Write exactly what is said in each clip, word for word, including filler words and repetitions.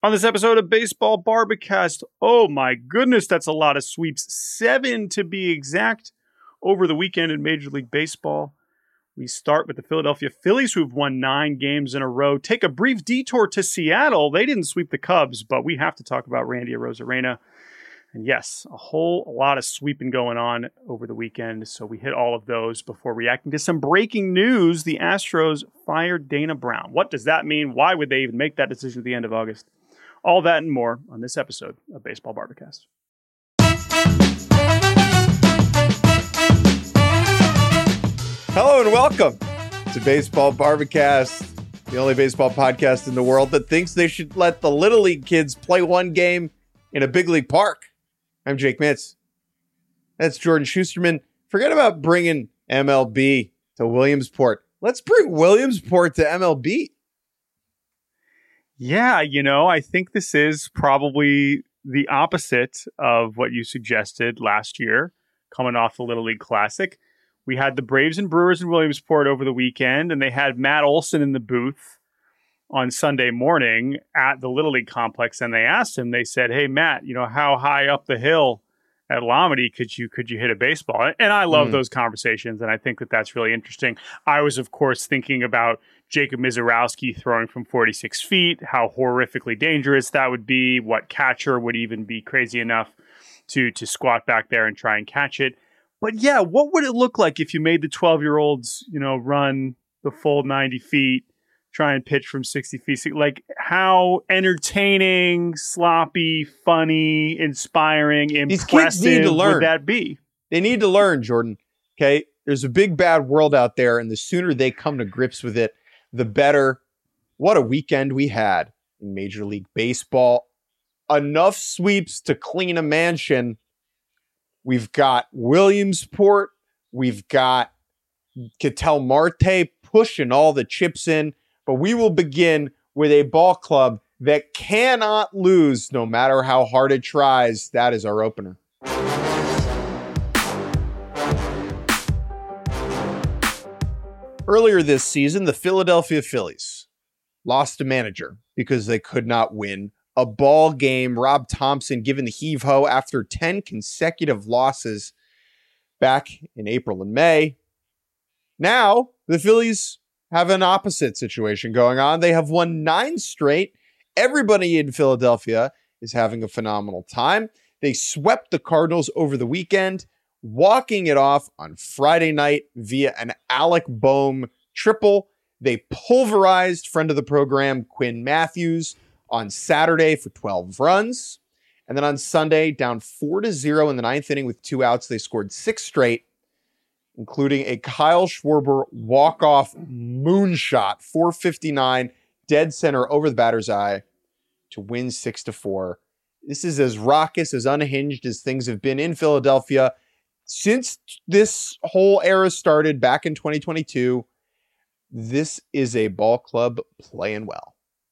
On this episode of Baseball Barbacast, oh my goodness, that's a lot of sweeps. Seven to be exact over the weekend in Major League Baseball. We start with the Philadelphia Phillies, who've won nine games in a row. Take a brief detour to Seattle. They didn't sweep the Cubs, but we have to talk about Randy Arozarena. And yes, a whole lot of sweeping going on over the weekend. So we hit all of those before reacting to some breaking news. The Astros fired Dana Brown. What does that mean? Why would they even make that decision at the end of August? All that and more on this episode of Baseball Barbacast. Hello and welcome to Baseball Barbacast, the only baseball podcast in the world that thinks they should let the Little League kids play one game in a big league park. I'm Jake Mitz. That's Jordan Schusterman. Forget about bringing M L B to Williamsport. Let's bring Williamsport to M L B. Yeah, you know, I think this is probably the opposite of what you suggested last year, coming off the Little League Classic. We had the Braves and Brewers in Williamsport over the weekend, and they had Matt Olson in the booth on Sunday morning at the Little League complex, and they asked him, they said, hey, Matt, you know, how high up the hill at Lomity could you could you hit a baseball? And I love mm. those conversations, and I think that that's really interesting. I was, of course, thinking about Jacob Misiorowski throwing from forty-six feet, how horrifically dangerous that would be, what catcher would even be crazy enough to to squat back there and try and catch it. But yeah, what would it look like if you made the twelve-year-olds, you know, run the full ninety feet, try and pitch from sixty feet? Like, how entertaining, sloppy, funny, inspiring, impressive would that be? They need to learn, Jordan. Okay, there's a big bad world out there, and the sooner they come to grips with it, the better. What a weekend we had in Major League Baseball. Enough sweeps to clean a mansion. We've got Williamsport. We've got Ketel Marte pushing all the chips in. But we will begin with a ball club that cannot lose no matter how hard it tries. That is our opener. Earlier this season, the Philadelphia Phillies lost a manager because they could not win a ball game. Rob Thompson given the heave-ho after ten consecutive losses back in April and May. Now, the Phillies have an opposite situation going on. They have won nine straight. Everybody in Philadelphia is having a phenomenal time. They swept the Cardinals over the weekend, walking it off on Friday night via an Alec Bohm triple. They pulverized friend of the program, Quinn Matthews, on Saturday for twelve runs. And then on Sunday, down four to zero in the ninth inning with two outs, they scored six straight, including a Kyle Schwarber walk-off moonshot, four fifty-nine, dead center over the batter's eye to win six to four. This is as raucous, as unhinged as things have been in Philadelphia since this whole era started back in twenty twenty-two. This is a ball club playing well.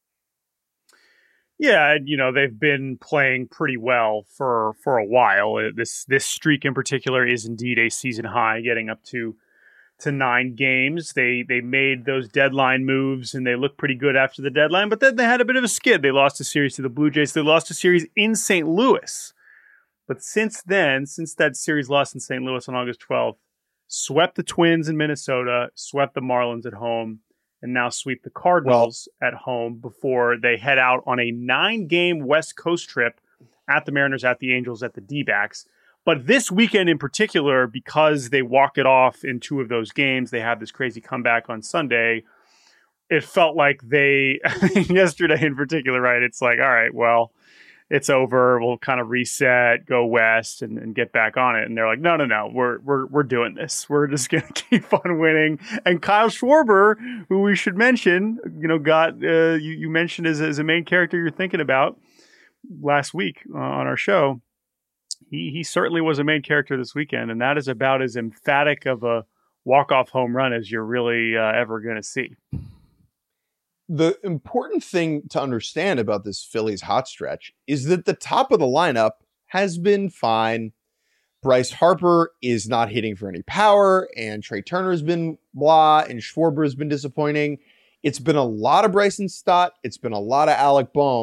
Yeah, you know, they've been playing pretty well for for a while. This this streak in particular is indeed a season high, getting up to to nine games. They they made those deadline moves, and they looked pretty good after the deadline, but then they had a bit of a skid. They lost a series to the Blue Jays. They lost a series in Saint Louis. But since then, since that series lost in Saint Louis on August twelfth, swept the Twins in Minnesota, swept the Marlins at home, and now sweep the Cardinals well, at home before they head out on a nine-game West Coast trip at the Mariners, at the Angels, at the D-backs. But this weekend in particular, because they walk it off in two of those games, they have this crazy comeback on Sunday. It felt like they, yesterday in particular, right? It's like, all right, well, it's over. We'll kind of reset, go west, and, and get back on it. And they're like, no, no, no, we're we're we're doing this. We're just gonna keep on winning. And Kyle Schwarber, who we should mention, you know, got uh, you you mentioned as as a main character you're thinking about last week uh, on our show. He he certainly was a main character this weekend, and that is about as emphatic of a walk off home run as you're really uh, ever going to see. The important thing to understand about this Phillies hot stretch is that the top of the lineup has been fine. Bryce Harper is not hitting for any power, and Trey Turner's been blah, and Schwarber has been disappointing. It's been a lot of Bryson Stott. It's been a lot of Alec Bohm.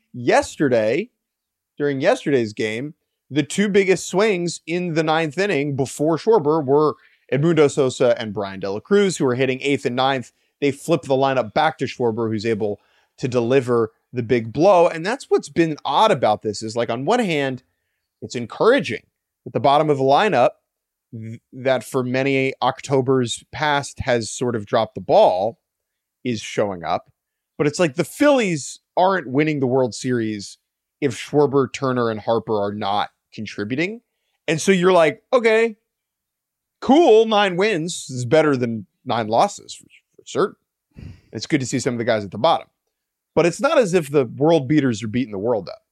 Yesterday, during yesterday's game, the two biggest swings in the ninth inning before Schwarber were Edmundo Sosa and Brian De La Cruz, who were hitting eighth and ninth. They flipped the lineup back to Schwarber, who's able to deliver the big blow. And that's what's been odd about this is, like, on one hand, it's encouraging at the bottom of the lineup th- that for many Octobers past has sort of dropped the ball is showing up. But it's like the Phillies aren't winning the World Series if Schwarber, Turner, and Harper are not contributing. And so you're like, okay, cool, nine wins is better than nine losses for, for certain. It's good to see some of the guys at the bottom. But it's not as if the world beaters are beating the world up.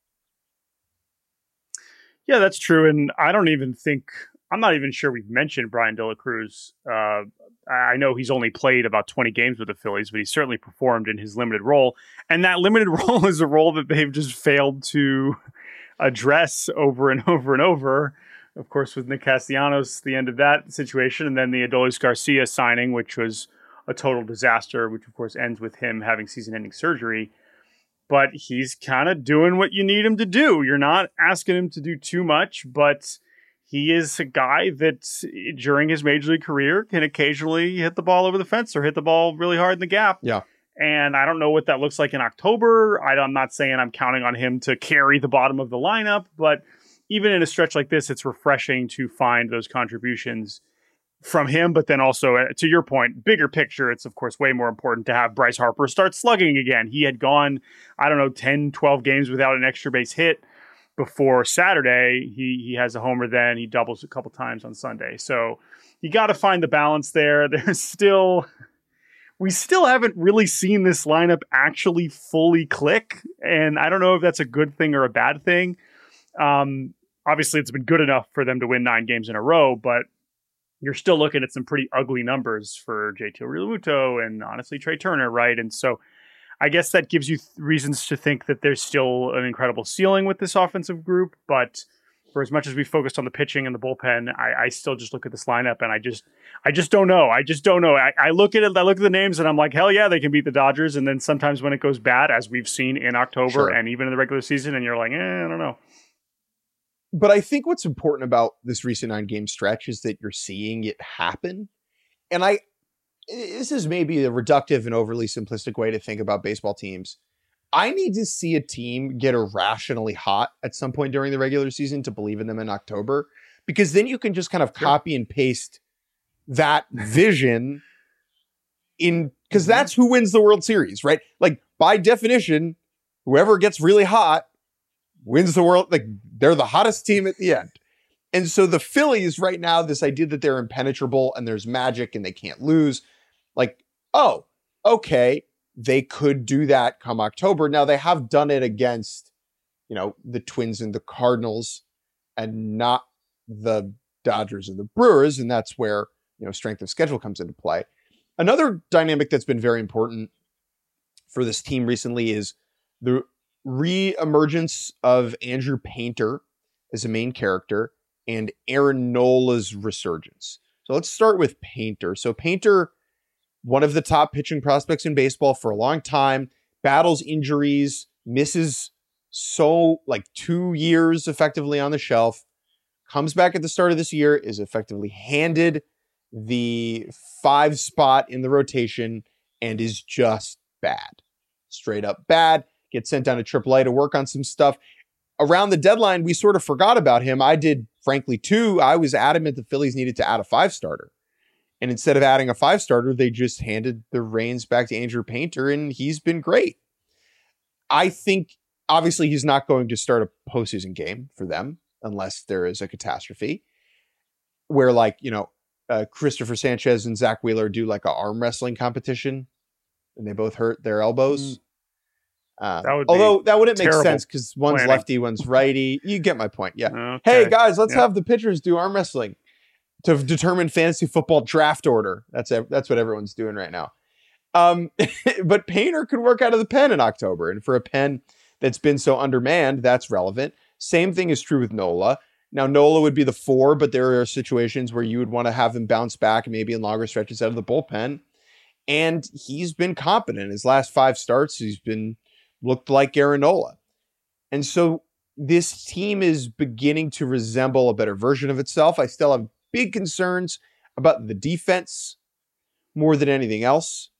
Yeah, that's true. And I don't even think, I'm not even sure we've mentioned Brian De La Cruz. Uh, I know he's only played about twenty games with the Phillies, but he certainly performed in his limited role. And that limited role is a role that they've just failed to address over and over and over. Of course, with Nick Castellanos, the end of that situation, and then the Adolis Garcia signing, which was a total disaster, which of course ends with him having season-ending surgery. But he's kind of doing what you need him to do. You're not asking him to do too much, but he is a guy that during his major league career can occasionally hit the ball over the fence or hit the ball really hard in the gap. Yeah. And I don't know what that looks like in October. I, I'm not saying I'm counting on him to carry the bottom of the lineup, but even in a stretch like this, it's refreshing to find those contributions from him. But then also, uh, to your point, bigger picture, it's of course way more important to have Bryce Harper start slugging again. He had gone, I don't know, ten, twelve games without an extra base hit before Saturday. He he has a homer then. He doubles a couple times on Sunday. So you got to find the balance there. There's still... We still haven't really seen this lineup actually fully click. And I don't know if that's a good thing or a bad thing. Um, obviously, it's been good enough for them to win nine games in a row, but you're still looking at some pretty ugly numbers for J T Realmuto and honestly Trey Turner, right? And so I guess that gives you th- reasons to think that there's still an incredible ceiling with this offensive group. But for as much as we focused on the pitching and the bullpen, I, I still just look at this lineup and I just, I just don't know. I just don't know. I, I look at it, I look at the names and I'm like, hell yeah, they can beat the Dodgers. And then sometimes when it goes bad, as we've seen in October Sure. and even in the regular season, and you're like, eh, I don't know. But I think what's important about this recent nine game stretch is that you're seeing it happen. And I, this is maybe a reductive and overly simplistic way to think about baseball teams. I need to see a team get irrationally hot at some point during the regular season to believe in them in October, because then you can just kind of copy and paste that vision in, because Mm-hmm. that's who wins the World Series, right? Like by definition, whoever gets really hot wins the world. Like they're the hottest team at the end. And so the Phillies right now, this idea that they're impenetrable and there's magic and they can't lose, like, oh, okay, they could do that come October. Now they have done it against, you know, the Twins and the Cardinals and not the Dodgers and the Brewers. And that's where, you know, strength of schedule comes into play. Another dynamic that's been very important for this team recently is the re-emergence of Andrew Painter as a main character and Aaron Nola's resurgence. So let's start with Painter. So Painter, one of the top pitching prospects in baseball for a long time, battles injuries, misses so like two years effectively on the shelf, comes back at the start of this year, is effectively handed the five spot in the rotation and is just bad. Straight up bad. Gets sent down to triple A to work on some stuff. Around the deadline, we sort of forgot about him. I did, frankly, too. I was adamant the Phillies needed to add a five-starter. And instead of adding a five-starter, they just handed the reins back to Andrew Painter, and he's been great. I think, obviously, he's not going to start a postseason game for them unless there is a catastrophe where, like, you know, uh, Christopher Sanchez and Zach Wheeler do like an arm wrestling competition and they both hurt their elbows. Mm. Um, That would although that wouldn't make terrible sense because one's planning. lefty, one's righty. You get my point. Yeah. Okay. Hey guys, let's Yeah. have the pitchers do arm wrestling to determine fantasy football draft order. That's ev- that's what everyone's doing right now. Um, but Painter could work out of the pen in October, and for a pen that's been so undermanned, that's relevant. Same thing is true with Nola. Now Nola would be the four, but there are situations where you would want to have him bounce back, maybe in longer stretches out of the bullpen. And he's been competent. His last five starts, he's been looked like Aaron Nola. And so this team is beginning to resemble a better version of itself. I still have big concerns about the defense more than anything else.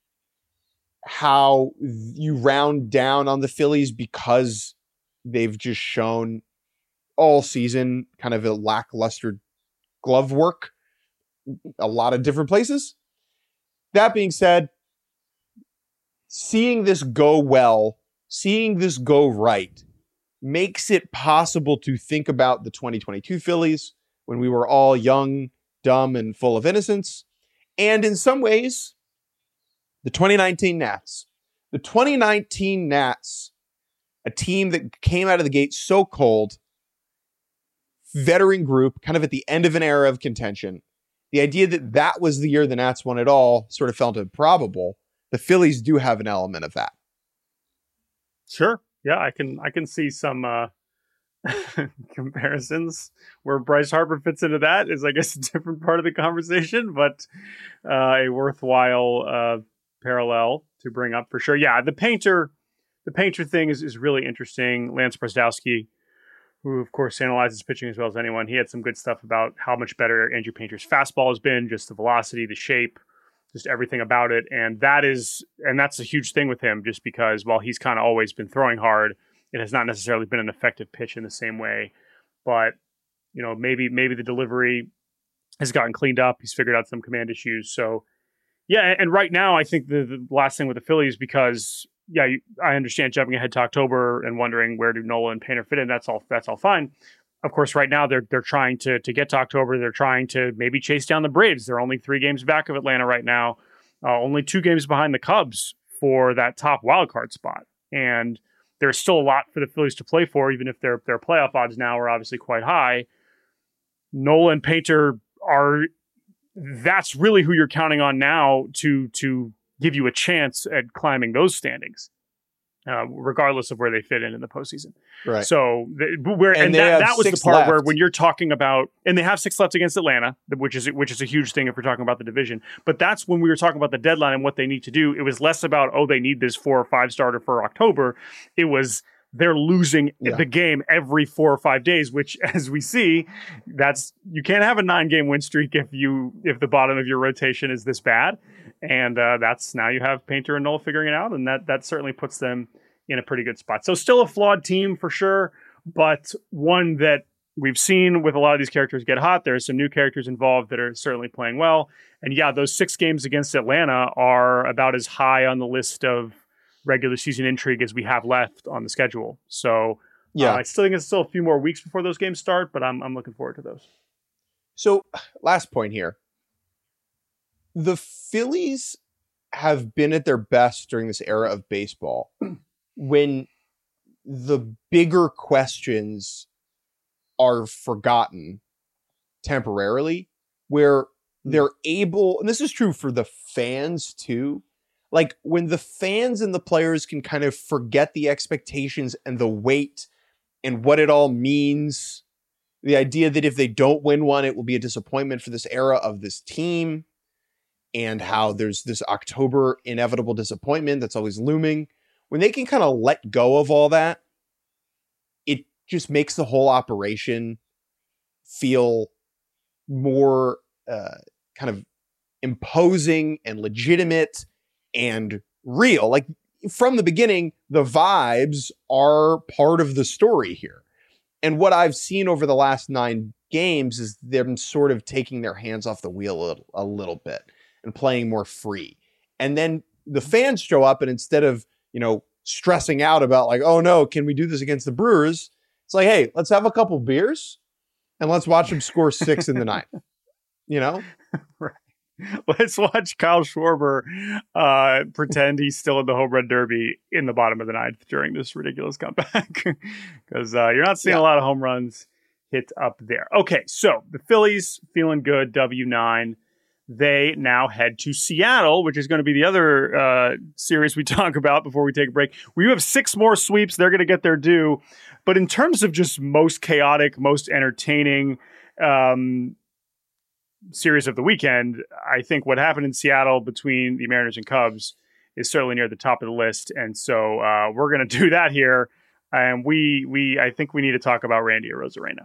How you round down on the Phillies because they've just shown all season kind of a lackluster glove work a lot of different places. That being said, seeing this go well, seeing this go right, makes it possible to think about the twenty twenty-two Phillies when we were all young, dumb, and full of innocence. And in some ways, the twenty nineteen Nats. The twenty nineteen Nats, a team that came out of the gate so cold, veteran group, kind of at the end of an era of contention. The idea that that was the year the Nats won it all sort of felt improbable. The Phillies do have an element of that. Sure. Yeah, I can I can see some uh, comparisons where Bryce Harper fits into that is, I guess, a different part of the conversation, but uh, a worthwhile uh, parallel to bring up for sure. Yeah, the painter, the painter thing is, is really interesting. Lance Brzezowski, who of course analyzes pitching as well as anyone, he had some good stuff about how much better Andrew Painter's fastball has been, just the velocity, the shape, just everything about it. And that is, and that's a huge thing with him, just because while he's kind of always been throwing hard, it has not necessarily been an effective pitch in the same way. But, you know, maybe, maybe the delivery has gotten cleaned up. He's figured out some command issues. So yeah. And right now, I think the, the last thing with the Phillies, because yeah, you, I understand jumping ahead to October and wondering where do Nola and Painter fit in. That's all, that's all fine. Of course, right now they're they're trying to to get to October. They're trying to maybe chase down the Braves. They're only three games back of Atlanta right now, uh, only two games behind the Cubs for that top wild card spot. And there's still a lot for the Phillies to play for, even if their their playoff odds now are obviously quite high. Nola and Painter are that's really who you're counting on now to to give you a chance at climbing those standings. Uh, regardless of where they fit in in the postseason. Right. So the, where and, and that, that was the part left. where when you're talking about, and they have six left against Atlanta, which is which is a huge thing if we're talking about the division. But that's when we were talking about the deadline and what they need to do. It was less about, oh, they need this four or five starter for October. It was they're losing yeah. the game every four or five days, which, as we see, that's you can't have a nine game win streak if you if the bottom of your rotation is this bad. And uh, that's now you have Painter and Nola figuring it out, and that that certainly puts them in a pretty good spot. So still a flawed team for sure, but one that we've seen with a lot of these characters get hot. There's some new characters involved that are certainly playing well. And yeah, those six games against Atlanta are about as high on the list of regular season intrigue as we have left on the schedule. So yeah, uh, I still think it's still a few more weeks before those games start, but I'm I'm looking forward to those. So last point here. The Phillies have been at their best during this era of baseball when the bigger questions are forgotten temporarily, where they're able, and this is true for the fans too, like when the fans and the players can kind of forget the expectations and the weight and what it all means, the idea that if they don't win one, it will be a disappointment for this era of this team, and how there's this October inevitable disappointment that's always looming. When they can kind of let go of all that, it just makes the whole operation feel more uh, kind of imposing and legitimate and real. Like from the beginning, the vibes are part of the story here. And what I've seen over the last nine games is them sort of taking their hands off the wheel a little, a little bit and playing more free. And then the fans show up, and instead of, you know, stressing out about like, oh no, can we do this against the Brewers? It's like, hey, let's have a couple beers and let's watch them score six in the ninth. You know? Right. Let's watch Kyle Schwarber uh, pretend he's still in the home run derby in the bottom of the ninth during this ridiculous comeback. Because uh, you're not seeing yeah. a lot of home runs hit up there. Okay, so the Phillies feeling good, W nine. They now head to Seattle, which is going to be the other uh, series we talk about before we take a break. We have six more sweeps. They're going to get their due. But in terms of just most chaotic, most entertaining um, series of the weekend, I think what happened in Seattle between the Mariners and Cubs is certainly near the top of the list. And so uh, we're going to do that here And we, we, I think we need to talk about Randy Arozarena.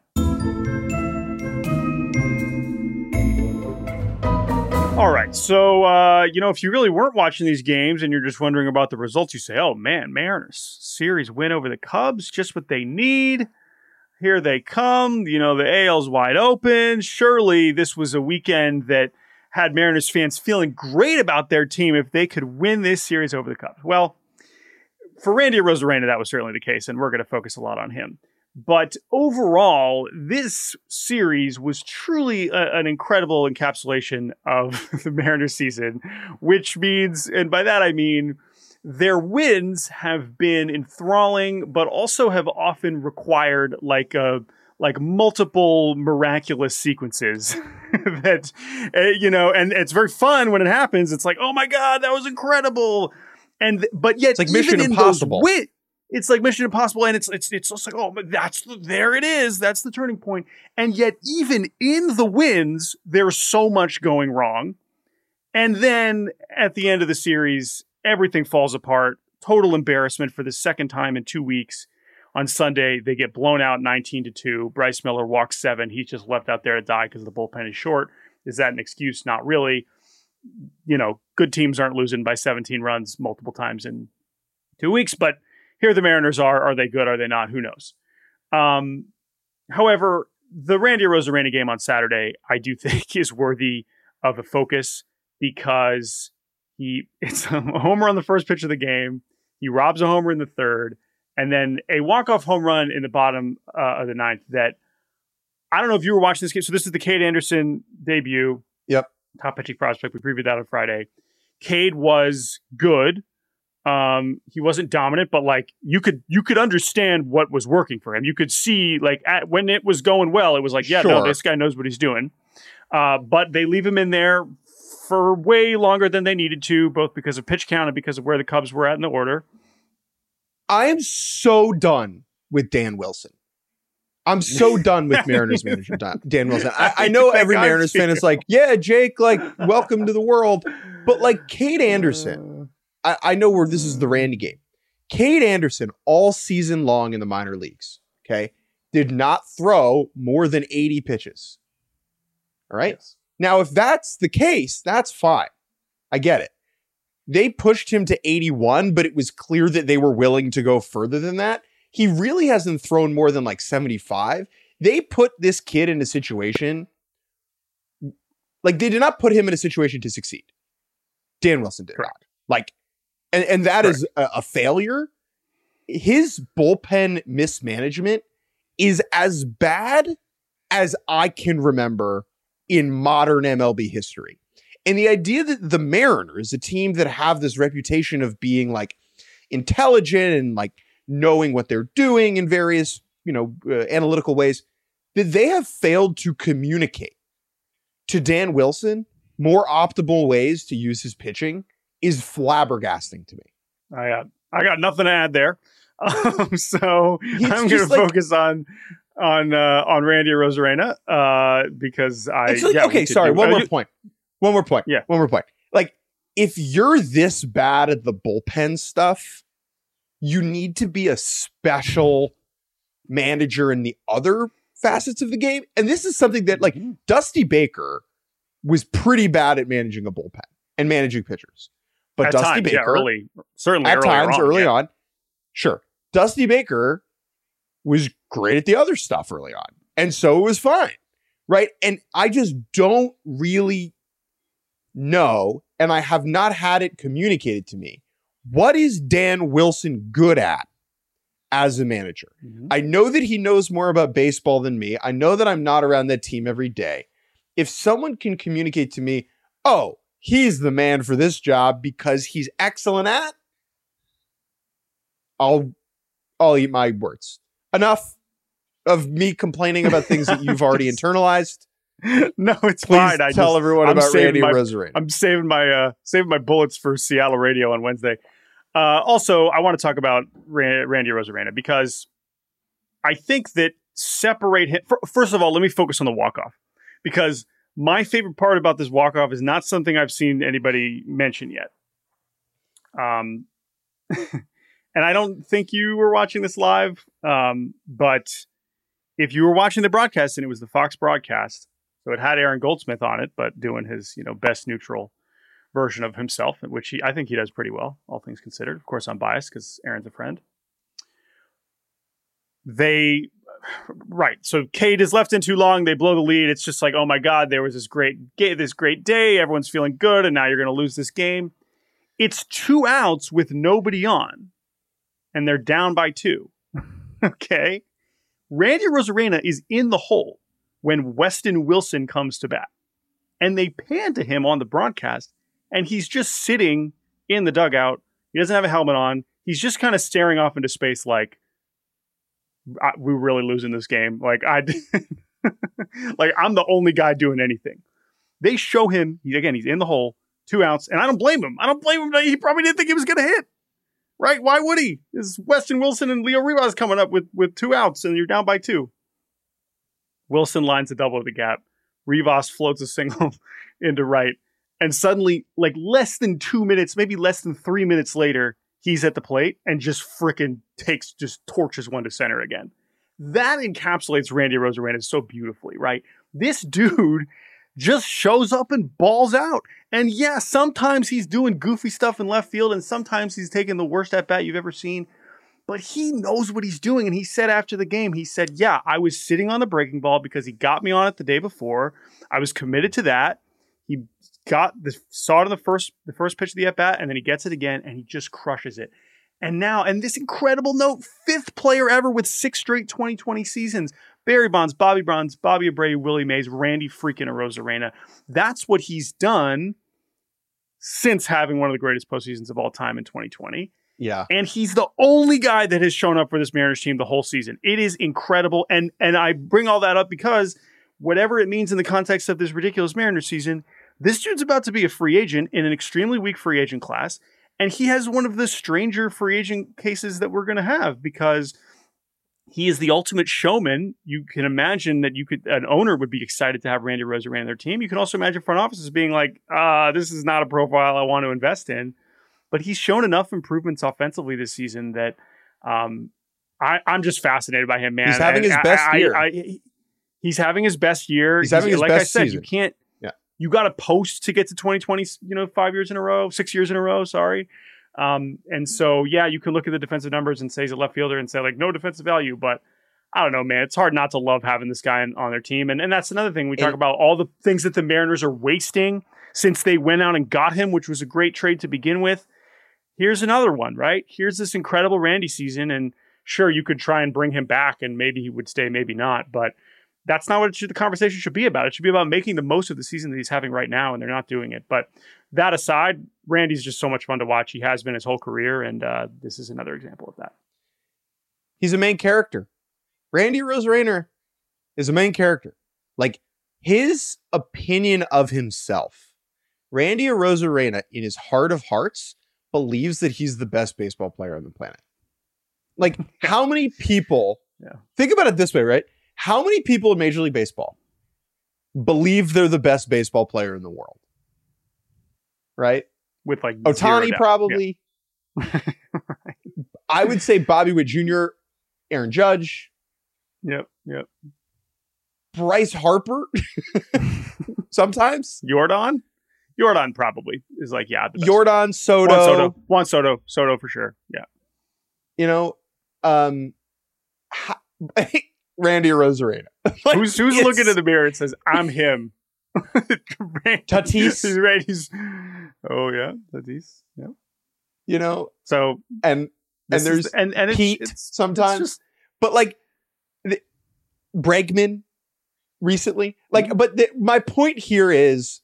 All right. So, uh, you know, if you really weren't watching these games and you're just wondering about the results, you say, oh, man, Mariners series win over the Cubs, just what they need. Here they come. You know, the A L's wide open. Surely this was a weekend that had Mariners fans feeling great about their team if they could win this series over the Cubs. Well, for Randy Arozarena, that was certainly the case, and we're going to focus a lot on him. But overall, this series was truly a, an incredible encapsulation of the Mariners season, which means, and by that I mean, their wins have been enthralling, but also have often required like a like multiple miraculous sequences that, uh, you know, and it's very fun when it happens. It's like, oh my God, that was incredible. And, but yet, it's like Mission Impossible. Win- It's like Mission Impossible, and it's it's it's just like, oh, but that's the, there it is. That's the turning point. And yet, even in the wins, there's so much going wrong. And then at the end of the series, everything falls apart. Total embarrassment for the second time in two weeks. On Sunday, they get blown out nineteen to two. Bryce Miller walks seven. He's just left out there to die because the bullpen is short. Is that an excuse? Not really. You know, good teams aren't losing by seventeen runs multiple times in two weeks, but here the Mariners are. Are they good? Are they not? Who knows? Um, however, the Randy Arozarena game on Saturday, I do think is worthy of a focus because he it's a homer on the first pitch of the game. He robs a homer in the third, and then a walk-off home run in the bottom uh, of the ninth that I don't know if you were watching this game. So this is the Cade Anderson debut. Yep. Top pitching prospect. We previewed that on Friday. Cade was good. Um, he wasn't dominant, but like you could, you could understand what was working for him. You could see like at, when it was going well, it was like, yeah, sure. no, this guy knows what he's doing. Uh, but they leave him in there for way longer than they needed to, both because of pitch count and because of where the Cubs were at in the order. I am so done with Dan Wilson. I'm so done with Mariners manager Dan Wilson. I, I know every Mariners fan is like, yeah, Jake, like, welcome to the world. But like Cade Anderson, I, I know where this is the Randy game. Cade Anderson, all season long in the minor leagues, okay, did not throw more than eighty pitches. All right. Yes. Now, if that's the case, that's fine. I get it. They pushed him to eighty-one, but it was clear that they were willing to go further than that. He really hasn't thrown more than like seventy-five. They put this kid in a situation, like they did not put him in a situation to succeed. Dan Wilson did Correct. not. Like, and, and that Correct. is a, a failure. His bullpen mismanagement is as bad as I can remember in modern M L B history. And the idea that the Mariners, a team that have this reputation of being like intelligent and like knowing what they're doing in various, you know, uh, analytical ways, that they have failed to communicate to Dan Wilson more optimal ways to use his pitching is flabbergasting to me. I got, I got nothing to add there. Um, so It's I'm going to like, focus on on uh, on Randy Arozarena uh, because I it's like, yeah, okay, sorry, do, one uh, more you, point. One more point. Yeah, one more point. Like, if you're this bad at the bullpen stuff, you need to be a special manager in the other facets of the game. And this is something that, like, Dusty Baker was pretty bad at managing a bullpen and managing pitchers. But at Dusty times, Baker, yeah, early, certainly at times, on, early yeah. on, sure. Dusty Baker was great at the other stuff early on. And so it was fine. Right. And I just don't really know, and I have not had it communicated to me, what is Dan Wilson good at as a manager? Mm-hmm. I know that he knows more about baseball than me. I know that I'm not around that team every day. If someone can communicate to me, oh, he's the man for this job because he's excellent at, I'll I'll eat my words. Enough of me complaining about things that you've already internalized. No, it's Please fine. I tell just, everyone I'm about Randy my, Arozarena. I'm saving my uh, saving my bullets for Seattle radio on Wednesday. Uh, also, I want to talk about Ran- Randy Arozarena because I think that separate him. For, first of all, let me focus on the walk-off because my favorite part about this walk-off is not something I've seen anybody mention yet. Um, and I don't think you were watching this live, um, but if you were watching the broadcast and it was the Fox broadcast, so it had Aaron Goldsmith on it, but doing his, you know, best neutral version of himself, which he, I think he does pretty well, all things considered. Of course, I'm biased because Aaron's a friend. They, right. So Cade is left in too long. They blow the lead. It's just like, oh my God, there was this great, this great day. Everyone's feeling good. And now you're going to lose this game. It's two outs with nobody on and they're down by two. Okay. Randy Arozarena is in the hole when Weston Wilson comes to bat, and they pan to him on the broadcast and he's just sitting in the dugout. He doesn't have a helmet on. He's just kind of staring off into space like, we're really losing this game. Like, I, like I'm the only guy doing anything. They show him, he, again, he's in the hole, two outs, and I don't blame him. I don't blame him. He probably didn't think he was going to hit. Right? Why would he? It's Weston Wilson and Leo Rivas coming up with, with two outs, and you're down by two. Wilson lines a double to the gap. Rivas floats a single into right. And suddenly, like less than two minutes, maybe less than three minutes later, he's at the plate and just frickin' takes, just torches one to center again. That encapsulates Randy Arozarena so beautifully, right? This dude just shows up and balls out. And yeah, sometimes he's doing goofy stuff in left field, and sometimes he's taking the worst at bat you've ever seen. But he knows what he's doing. And he said after the game, he said, yeah, I was sitting on the breaking ball because he got me on it the day before. I was committed to that. He got the saw it on the first the first pitch of the at bat, and then he gets it again, and he just crushes it. And now, and this incredible note, fifth player ever with six straight twenty twenty seasons. Barry Bonds, Bobby Bonds, Bobby Abreu, Willie Mays, Randy freaking Arozarena. That's what he's done since having one of the greatest postseasons of all time in twenty twenty. Yeah. And he's the only guy that has shown up for this Mariners team the whole season. It is incredible. And and I bring all that up because whatever it means in the context of this ridiculous Mariners season, this dude's about to be a free agent in an extremely weak free agent class. And he has one of the stranger free agent cases that we're going to have because he is the ultimate showman. You can imagine that you could, an owner would be excited to have Randy Arozarena on their team. You can also imagine front offices being like, ah, this is not a profile I want to invest in. But he's shown enough improvements offensively this season that um, I, I'm just fascinated by him, man. He's having and his best I, year. I, I, he's having his best year. He's having his like best I said, season. You can't. Yeah. You got to post to get to twenty twenty. You know, five years in a row, six years in a row. Sorry. Um, and so, yeah, you can look at the defensive numbers and say he's a left fielder and say like no defensive value, but I don't know, man. It's hard not to love having this guy on, on their team. And, and that's another thing. We and, talk about all the things that the Mariners are wasting since they went out and got him, which was a great trade to begin with. Here's another one, right? Here's this incredible Randy season. And sure, you could try and bring him back and maybe he would stay, maybe not. But that's not what it should, the conversation should be about. It should be about making the most of the season that he's having right now, and they're not doing it. But that aside, Randy's just so much fun to watch. He has been his whole career, and uh, this is another example of that. He's a main character. Randy Arozarena is a main character. Like, his opinion of himself. Randy Arozarena, in his heart of hearts, believes that he's the best baseball player on the planet. Like, how many people... Yeah. Think about it this way, right? How many people in Major League Baseball believe they're the best baseball player in the world? Right? With like Ohtani, probably. Yeah. Right. I would say Bobby Witt Junior, Aaron Judge. Yep, yep. Bryce Harper. Sometimes. Jordan? Jordan probably is like, yeah. The best Jordan, Soto. Juan Soto. Juan Soto. Soto for sure. Yeah. You know, um, ha- Randy Arozarena. Like, who's who's it's... looking in the mirror and says, I'm him? Tatis. He's right. He's, oh, yeah. Tatis. Yeah. You know, so, and and there's is, and, and it's, Pete it's, sometimes, it's just, but like the, Bregman recently, like, mm-hmm. but the, my point here is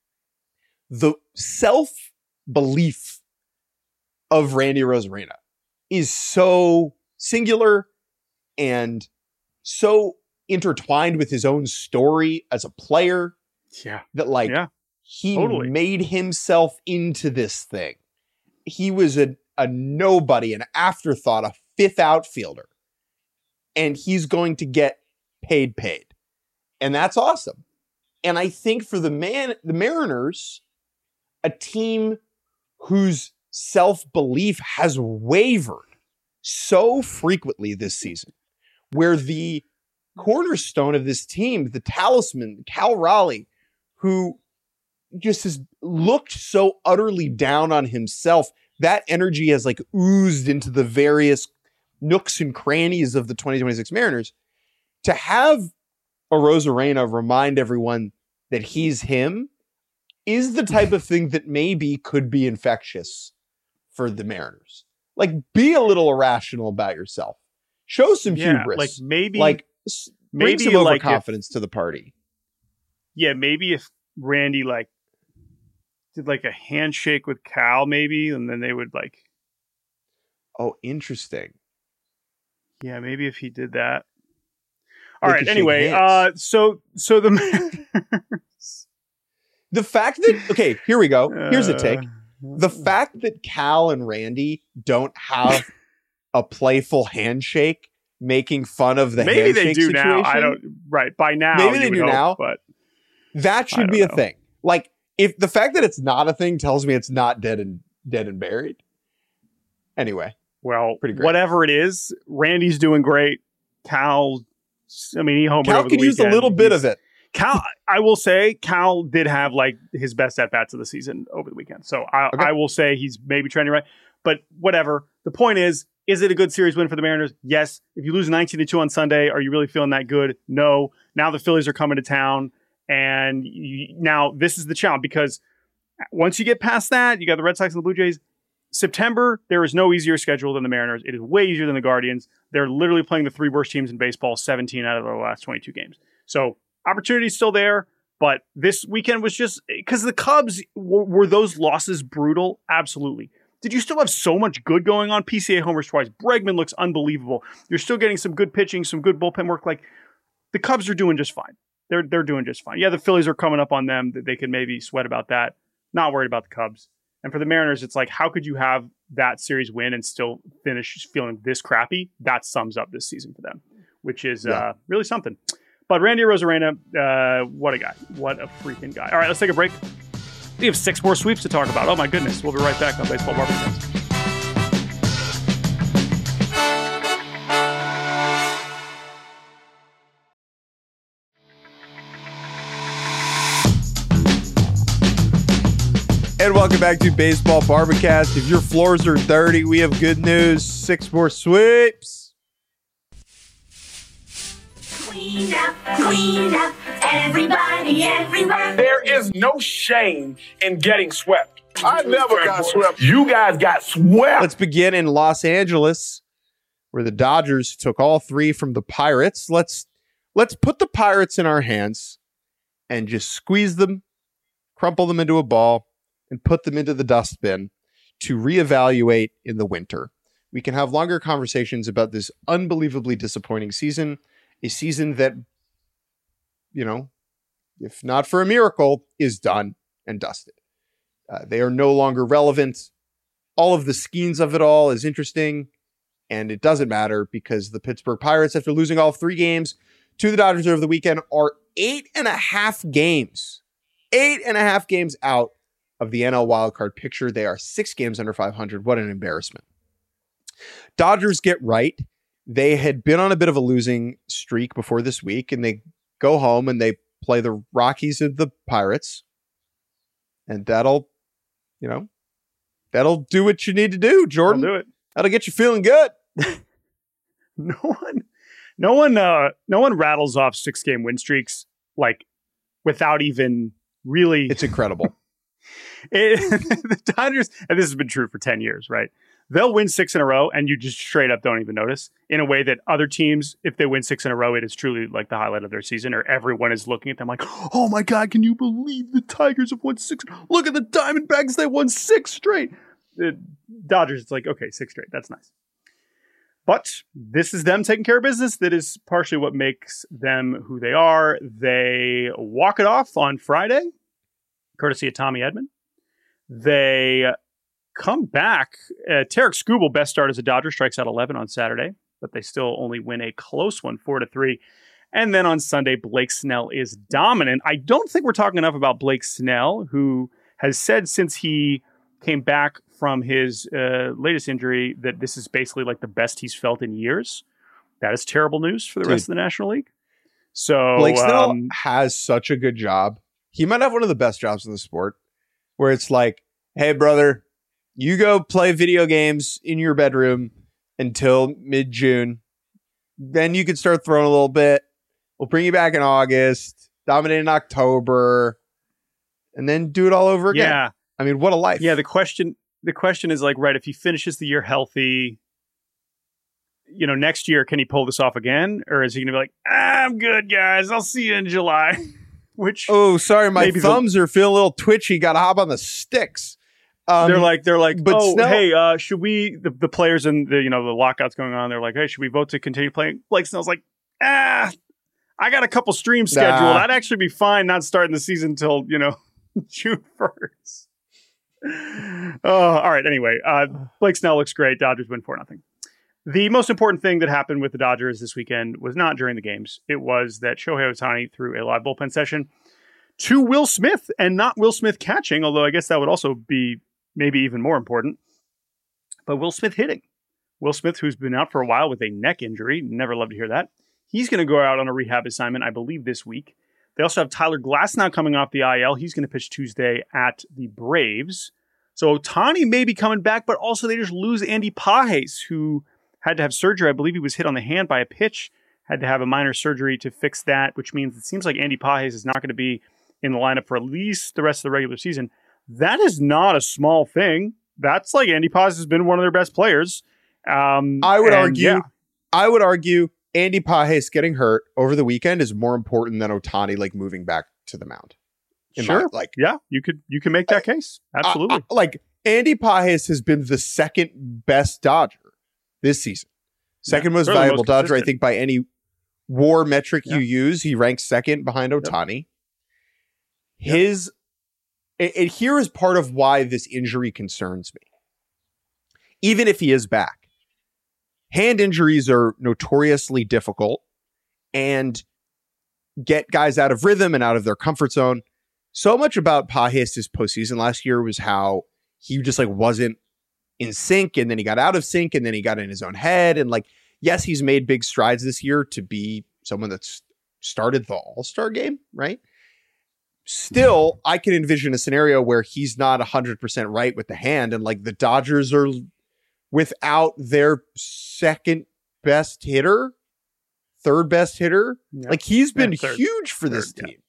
the self-belief of Randy Arozarena is so singular and so intertwined with his own story as a player. Yeah. That like yeah, he totally. made himself into this thing. He was a, a nobody, an afterthought, a fifth outfielder. And he's going to get paid paid. And that's awesome. And I think for the man, the Mariners, a team whose self-belief has wavered so frequently this season, where the cornerstone of this team, the talisman, Cal Raleigh, who just has looked so utterly down on himself, that energy has like oozed into the various nooks and crannies of the twenty twenty-six Mariners. To have Arozarena remind everyone that he's him is the type of thing that maybe could be infectious for the Mariners. Like, be a little irrational about yourself. Show some yeah, hubris. Like maybe, like bring maybe some like overconfidence if, to the party. Yeah, maybe if Randy like did like a handshake with Cal, maybe, and then they would like. Oh, interesting. Yeah, maybe if he did that. All They right. could shake Anyway, hands. uh, so so the Mariners. The fact that okay, here we go. Here's a take. Uh, The fact that Cal and Randy don't have a playful handshake, making fun of the maybe they handshake do situation, now. I don't. Right by now, Maybe you they would do hope, now. but that I should don't be a know. thing. Like, if the fact that it's not a thing tells me it's not dead and dead and buried. Anyway, well, pretty great. whatever it is, Randy's doing great. Cal, I mean, he homered Cal over the could use a weekend. little bit He's- of it. Cal, I will say, Cal did have like his best at bats of the season over the weekend. So I, Okay. I will say he's maybe trending right. But whatever. The point is, is it a good series win for the Mariners? Yes. If you lose nineteen to two on Sunday, are you really feeling that good? No. Now the Phillies are coming to town. And you, now this is the challenge, because once you get past that, you got the Red Sox and the Blue Jays. September, there is no easier schedule than the Mariners. It is way easier than the Guardians. They're literally playing the three worst teams in baseball, seventeen out of the last twenty-two games. So opportunity is still there, but this weekend was just because the Cubs were, were those losses brutal? Absolutely. Did you still have so much good going on? P C A homers twice. Bregman looks unbelievable. You're still getting some good pitching, some good bullpen work. Like, the Cubs are doing just fine. They're they're doing just fine. Yeah, the Phillies are coming up on them. They could maybe sweat about that. Not worried about the Cubs. And for the Mariners, it's like, how could you have that series win and still finish feeling this crappy? That sums up this season for them, which is Yeah. uh, really something. But Randy Arozarena, uh, what a guy. What a freaking guy. All right, let's take a break. We have six more sweeps to talk about. Oh, my goodness. We'll be right back on Baseball Barbecue. And welcome back to Baseball Barbacast. If your floors are dirty, we have good news. Six more sweeps. Clean up, clean up, everybody, everywhere. There is no shame in getting swept. I never got swept. You guys got swept. Let's begin in Los Angeles, where the Dodgers took all three from the Pirates. Let's let's put the Pirates in our hands and just squeeze them, crumple them into a ball, and put them into the dustbin to reevaluate in the winter. We can have longer conversations about this unbelievably disappointing season, a season that, you know, if not for a miracle, is done and dusted. Uh, they are no longer relevant. All of the skeins of it all is interesting, and it doesn't matter because the Pittsburgh Pirates, after losing all three games to the Dodgers over the weekend, are eight and a half games, eight and a half games out of the N L wildcard picture. They are six games under five hundred. What an embarrassment. Dodgers get right. They had been on a bit of a losing streak before this week, and they go home and they play the Rockies and the Pirates. And that'll, you know, that'll do what you need to do, Jordan. I'll do it. That'll get you feeling good. No one, no one, uh, no one rattles off six game win streaks like without even really. It's incredible. It, the Dodgers, and this has been true for ten years, right? They'll win six in a row and you just straight up don't even notice, in a way that other teams, if they win six in a row, it is truly like the highlight of their season, or everyone is looking at them like, oh my God, can you believe the Tigers have won six? Look at the Diamondbacks, they won six straight. The Dodgers, it's like, okay, six straight. That's nice. But this is them taking care of business. That is partially what makes them who they are. They walk it off on Friday, courtesy of Tommy Edman. They come back. Uh, Tarek Skubal, best start as a Dodger, strikes out eleven on Saturday, but they still only win a close one, four to three. And then on Sunday, Blake Snell is dominant. I don't think we're talking enough about Blake Snell, who has said since he came back from his uh, latest injury that this is basically like the best he's felt in years. That is terrible news for the Dude. rest of the National League. So Blake Snell um, has such a good job. He might have one of the best jobs in the sport, where it's like, hey, brother, you go play video games in your bedroom until mid-June. Then you can start throwing a little bit. We'll bring you back in August, dominate in October, and then do it all over again. yeah, I mean, what a life. yeah. The question, the question is like, right, if he finishes the year healthy, you know, next year, can he pull this off again? Or is he going to be like, ah, I'm good, guys. I'll see you in July. Which, Oh, sorry, my Maybe the- thumbs are feeling a little twitchy. Got to hop on the sticks. Um, they're like, they're like, but oh, Snell- hey, uh, should we, the, the players and the, you know, the lockouts going on, they're like, hey, should we vote to continue playing? Blake Snell's like, ah, I got a couple streams scheduled. Nah. I'd actually be fine not starting the season until, you know, June first. Oh, all right. Anyway, uh, Blake Snell looks great. Dodgers win four nothing. The most important thing that happened with the Dodgers this weekend was not during the games. It was that Shohei Ohtani threw a live bullpen session to Will Smith, and not Will Smith catching, although I guess that would also be maybe even more important. But Will Smith hitting. Will Smith, who's been out for a while with a neck injury, never love to hear that. He's going to go out on a rehab assignment, I believe, this week. They also have Tyler Glasnow coming off the I L. He's going to pitch Tuesday at the Braves. So Ohtani may be coming back, but also they just lose Andy Pages, who had to have surgery. I believe he was hit on the hand by a pitch, had to have a minor surgery to fix that, which means it seems like Andy Pages is not going to be in the lineup for at least the rest of the regular season. That is not a small thing. That's like Andy Pages has been one of their best players. Um, I would and argue. yeah. I would argue Andy Pages getting hurt over the weekend is more important than Ohtani like moving back to the mound. In my- Sure. like Yeah, you could you can make that case. Absolutely. I- I- like Andy Pages has been the second best Dodger this season. Second Yeah, most certainly valuable most Dodger, I consistent. think, by any WAR metric Yeah. you use. He ranks second behind Ohtani. His and, and here is part of why this injury concerns me. Even if he is back, hand injuries are notoriously difficult and get guys out of rhythm and out of their comfort zone. So much about Pages' postseason last year was how he just like wasn't in sync, and then he got out of sync, and then he got in his own head. And like, yes, he's made big strides this year to be someone that's started the All-Star game, right? Still, I can envision a scenario where he's not one hundred percent right with the hand, and like the Dodgers are without their second best hitter, third best hitter. Yeah. Like he's been Yeah, third. huge for this Third, team.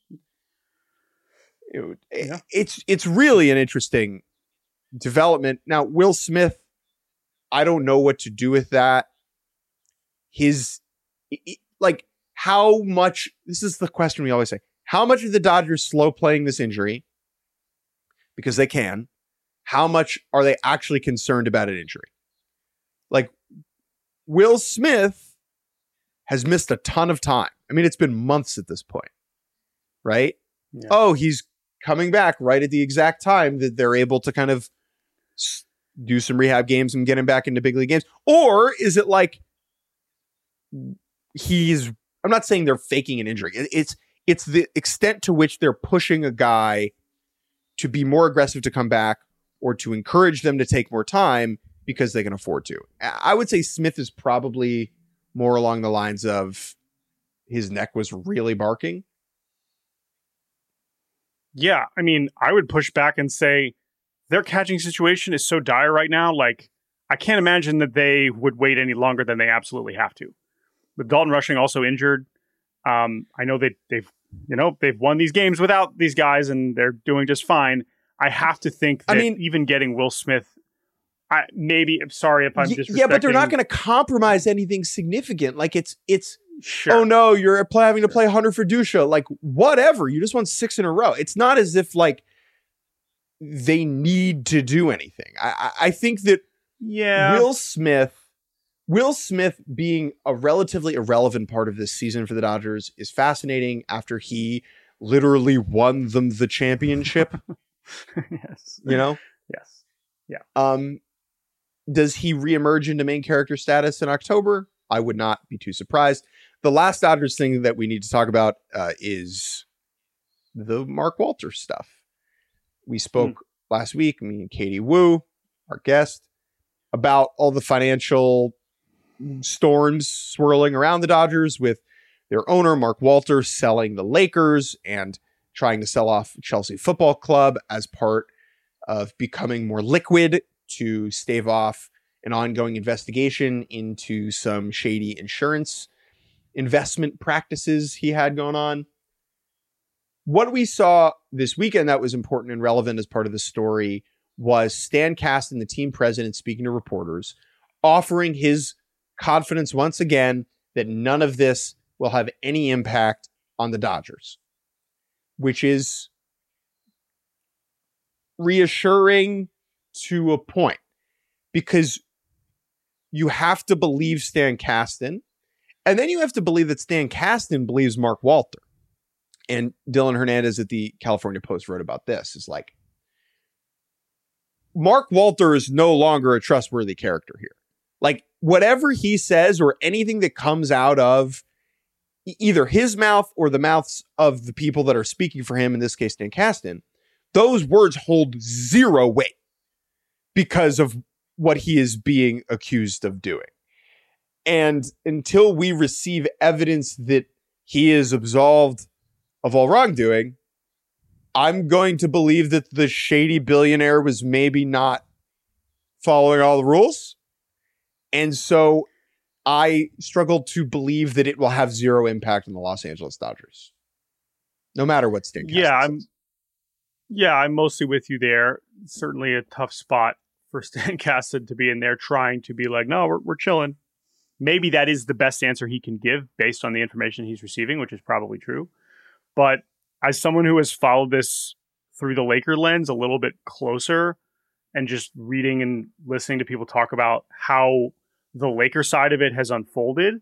It- Yeah. It's it's really an interesting development. Now, Will Smith, I don't know what to do with that. His i- i- like how much, this is the question we always say. How much are the Dodgers slow playing this injury? Because they can. How much are they actually concerned about an injury? Like Will Smith has missed a ton of time. I mean, it's been months at this point, right? Yeah. Oh, he's coming back right at the exact time that they're able to kind of s- do some rehab games and get him back into big league games. Or is it like he's, I'm not saying they're faking an injury. It- It's, it's the extent to which they're pushing a guy to be more aggressive to come back or to encourage them to take more time because they can afford to. I I would say Smith is probably more along the lines of his neck was really barking. Yeah, I mean, I would push back and say their catching situation is so dire right now. Like, I can't imagine that they would wait any longer than they absolutely have to. With Dalton Rushing also injured, um, I know that they've, you know, they've won these games without these guys, and they're doing just fine. I have to think that I mean- even getting Will Smith, I maybe I'm sorry if I'm Ye- just yeah, but they're not going to compromise anything significant. Like it's it's Sure. oh no, you're play, having to play Hunter Fiducia. Like whatever, you just won six in a row. It's not as if like they need to do anything. I I, I think that Yeah. Will Smith, Will Smith being a relatively irrelevant part of this season for the Dodgers is fascinating after he literally won them the championship. Yes. You know, Yes. um, does he reemerge into main character status in October? I would not be too surprised. The last Dodgers thing that we need to talk about uh, is the Mark Walters stuff. We spoke last week, me and Katie Wu. our guest, about all the financial storms swirling around the Dodgers with their owner, Mark Walter, selling the Lakers and trying to sell off Chelsea Football Club as part of becoming more liquid to stave off an ongoing investigation into some shady insurance investment practices he had going on. What we saw this weekend that was important and relevant as part of the story was Stan Kasten, the team president, speaking to reporters, offering his confidence once again that none of this will have any impact on the Dodgers, which is reassuring to a point, because you have to believe Stan Kasten, and then you have to believe that Stan Kasten believes Mark Walter. And Dylan Hernandez at the California Post wrote about this. It's like, Mark Walter is no longer a trustworthy character here. Like, whatever he says or anything that comes out of either his mouth or the mouths of the people that are speaking for him, in this case, Stan Kasten, those words hold zero weight because of what he is being accused of doing. And until we receive evidence that he is absolved of all wrongdoing, I'm going to believe that the shady billionaire was maybe not following all the rules. And so I struggle to believe that it will have zero impact on the Los Angeles Dodgers, no matter what Stan Kasten Yeah, says. I'm. Yeah, I'm mostly with you there. Certainly a tough spot for Stan Kasten to be in there, trying to be like, no, we're we're chilling. Maybe that is the best answer he can give based on the information he's receiving, which is probably true. But as someone who has followed this through the Laker lens a little bit closer, and just reading and listening to people talk about how the Laker side of it has unfolded,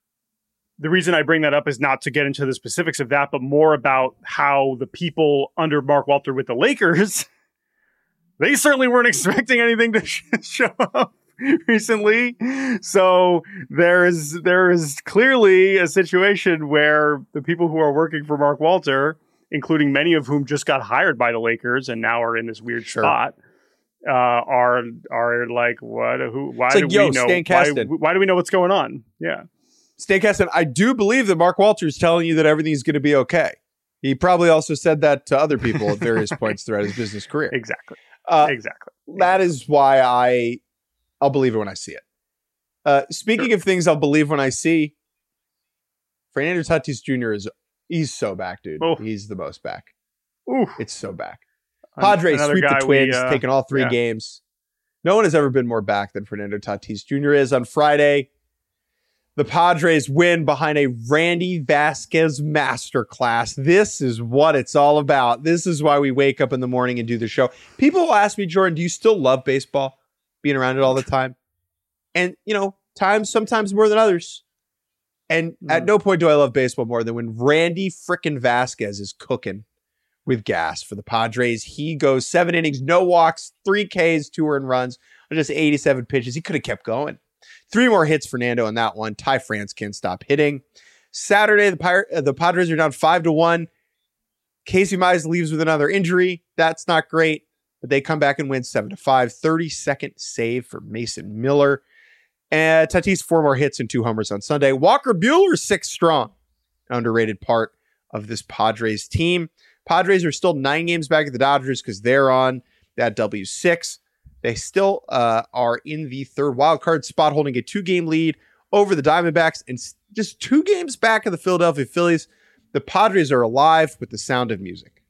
the reason I bring that up is not to get into the specifics of that, but more about how the people under Mark Walter with the Lakers, they certainly weren't expecting anything to sh- show up recently. So there is there is clearly a situation where the people who are working for Mark Walter, including many of whom just got hired by the Lakers and now are in this weird Sure. spot, uh, are are like, what? Who? Why It's do like, we yo, know? Stan Why, Kasten. why do we know what's going on? Yeah. Stan Kasten, I do believe that Mark Walter is telling you that everything's going to be okay. He probably also said that to other people at various points throughout his business career. Exactly. Uh, exactly. That is why I, I'll believe it when I see it. Uh, speaking Sure. of things I'll believe when I see, Fernando Tatis Junior is, he's so back, dude. Oh. He's the most back. Ooh. It's so back. An- Padres another sweep the guy Twins, we, uh, taking all three yeah. games. No one has ever been more back than Fernando Tatis Junior is. On Friday, the Padres win behind a Randy Vasquez masterclass. This is what it's all about. This is why we wake up in the morning and do the show. People will ask me, Jordan, do you still love baseball? Being around it all the time? And, you know, times, sometimes more than others. And Mm. at no point do I love baseball more than when Randy frickin' Vasquez is cooking with gas for the Padres. He goes seven innings, no walks, three Ks, two earned runs, on just eighty-seven pitches. He could have kept going. Three more hits, Fernando, in that one. Ty France can't stop hitting. Saturday, the, Pir- uh, the Padres are down five to one. Casey Mize leaves with another injury. That's not great, but they come back and win seven to five. thirty-second save for Mason Miller. And Tatis, four more hits and two homers on Sunday. Walker Buehler, six strong. Underrated part of this Padres team. Padres are still nine games back at the Dodgers because they're on that W six. They still uh, are in the third wildcard spot, holding a two-game lead over the Diamondbacks and s- just two games back of the Philadelphia Phillies. The Padres are alive with the sound of music.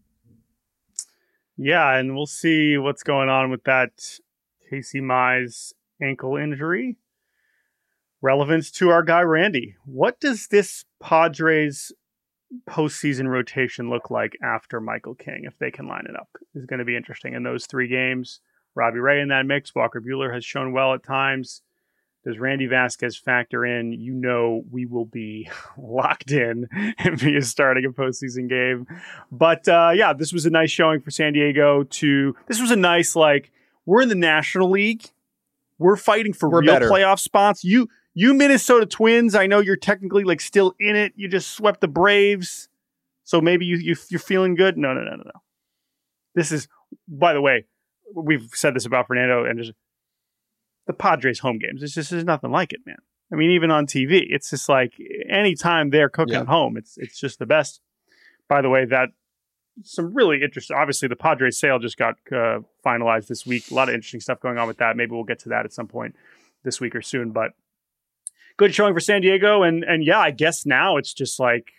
Yeah, and we'll see what's going on with that Casey Mize ankle injury. Relevance to our guy Randy. What does this Padres postseason rotation look like after Michael King, if they can line it up? It's going to be interesting in those three games. Robbie Ray in that mix. Walker Buehler has shown well at times. Does Randy Vasquez factor in? You know we will be locked in and be starting a postseason game. But uh, yeah, this was a nice showing for San Diego. To This was a nice, like, we're in the National League. We're fighting for We're real better. playoff spots. You you Minnesota Twins, I know you're technically like still in it. You just swept the Braves. So maybe you, you, you're feeling good. No, no, no, no, no. This is, by the way, we've said this about Fernando and just the Padres home games. It's just, there's nothing like it, man. I mean, even on T V, it's just like anytime they're cooking Yeah. at home, it's it's just the best. By the way, that some really interesting, obviously the Padres sale just got uh, finalized this week. A lot of interesting stuff going on with that. Maybe we'll get to that at some point this week or soon, but good showing for San Diego. And, and yeah, I guess now it's just like,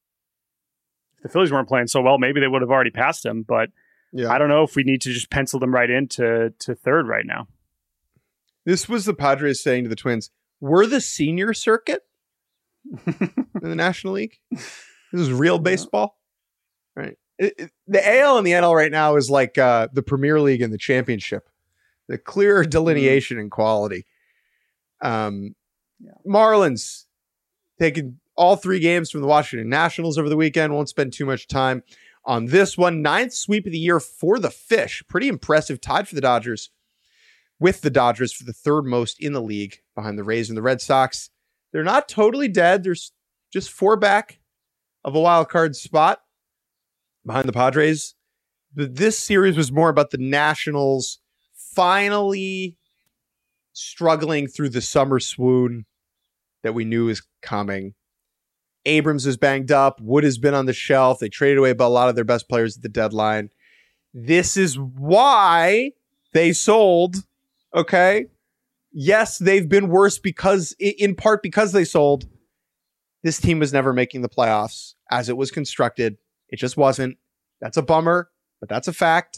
if the Phillies weren't playing so well, maybe they would have already passed them, but Yeah. I don't know if we need to just pencil them right into to third right now. This was the Padres saying to the Twins, we're the senior circuit in the National League. This is real baseball, right? It, it, the A L and the N L right now is like uh, the Premier League and the championship. The clear delineation and quality. Um, Yeah. Marlins taking all three games from the Washington Nationals over the weekend. Won't spend too much time on this one. Ninth sweep of the year for the Fish. Pretty impressive. Tied for the Dodgers with the Dodgers for the third most in the league behind the Rays and the Red Sox. They're not totally dead. There's just four back of a wild card spot behind the Padres. But this series was more about the Nationals finally struggling through the summer swoon that we knew was coming. Abrams is banged up. Wood has been on the shelf. They traded away a lot of their best players at the deadline. This is why they sold. Okay. Yes, they've been worse because, in part because they sold. This team was never making the playoffs as it was constructed. It just wasn't. That's a bummer, but that's a fact.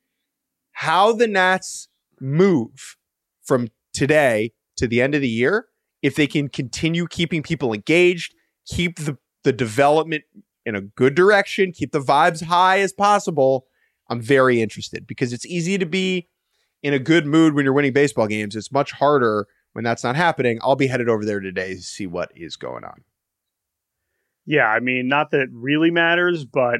How the Nats move from today to the end of the year, if they can continue keeping people engaged, keep the, the development in a good direction, keep the vibes high as possible, I'm very interested because it's easy to be in a good mood when you're winning baseball games. It's much harder when that's not happening. I'll be headed over there today to see what is going on. Yeah, I mean, not that it really matters, but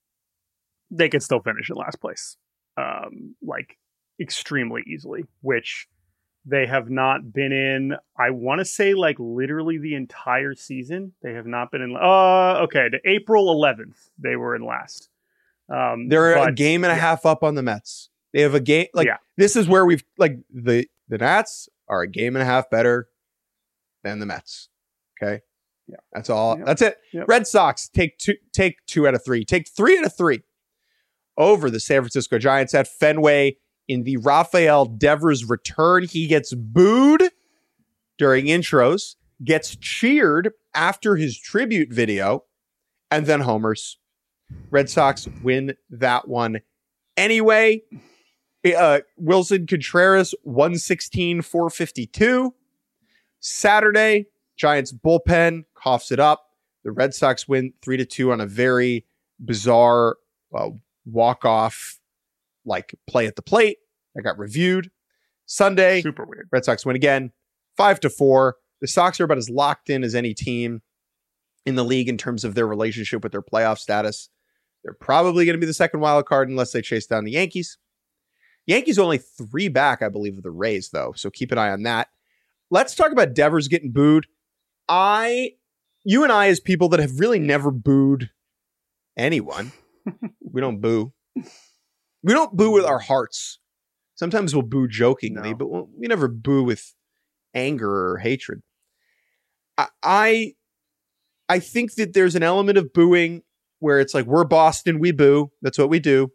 they can still finish in last place, um, like extremely easily, which they have not been in. I want to say like literally the entire season. They have not been in. Uh, okay, to April eleventh, they were in last. Um, They're but, a game and a yeah. half up on the Mets. They have a game like Yeah. this is where we've like the the Nats are a game and a half better than the Mets. Okay. Yeah. That's all. Yep. That's it. Yep. Red Sox take two take two out of three. Take three out of three over the San Francisco Giants at Fenway in the Rafael Devers return. He gets booed during intros, gets cheered after his tribute video, and then homers. Red Sox win that one anyway. Uh, Wilson Contreras, one sixteen, four fifty-two. Saturday, Giants bullpen coughs it up. The Red Sox win three to two on a very bizarre uh, walk-off like play at the plate that got reviewed. Sunday, Super weird. Red Sox win again, five to four. The Sox are about as locked in as any team in the league in terms of their relationship with their playoff status. They're probably going to be the second wild card unless they chase down the Yankees. Yankees only three back, I believe, of the Rays, though, so keep an eye on that. Let's talk about Devers getting booed. I, you and I, as people that have really never booed anyone, we don't boo. We don't boo with our hearts. Sometimes we'll boo jokingly, No. but we'll, we never boo with anger or hatred. I, I, I think that there's an element of booing where it's like, we're Boston, we boo. That's what we do.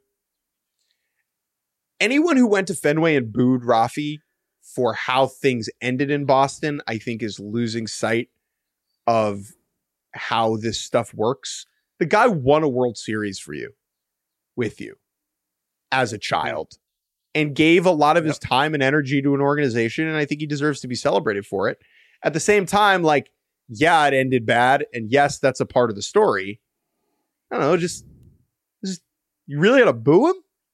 Anyone who went to Fenway and booed Rafi for how things ended in Boston, I think is losing sight of how this stuff works. The guy won a World Series for you, with you, as a child, and gave a lot of his time and energy to an organization, and I think he deserves to be celebrated for it. At the same time, like, yeah, it ended bad, and yes, that's a part of the story. I don't know, just, just you really gotta boo him?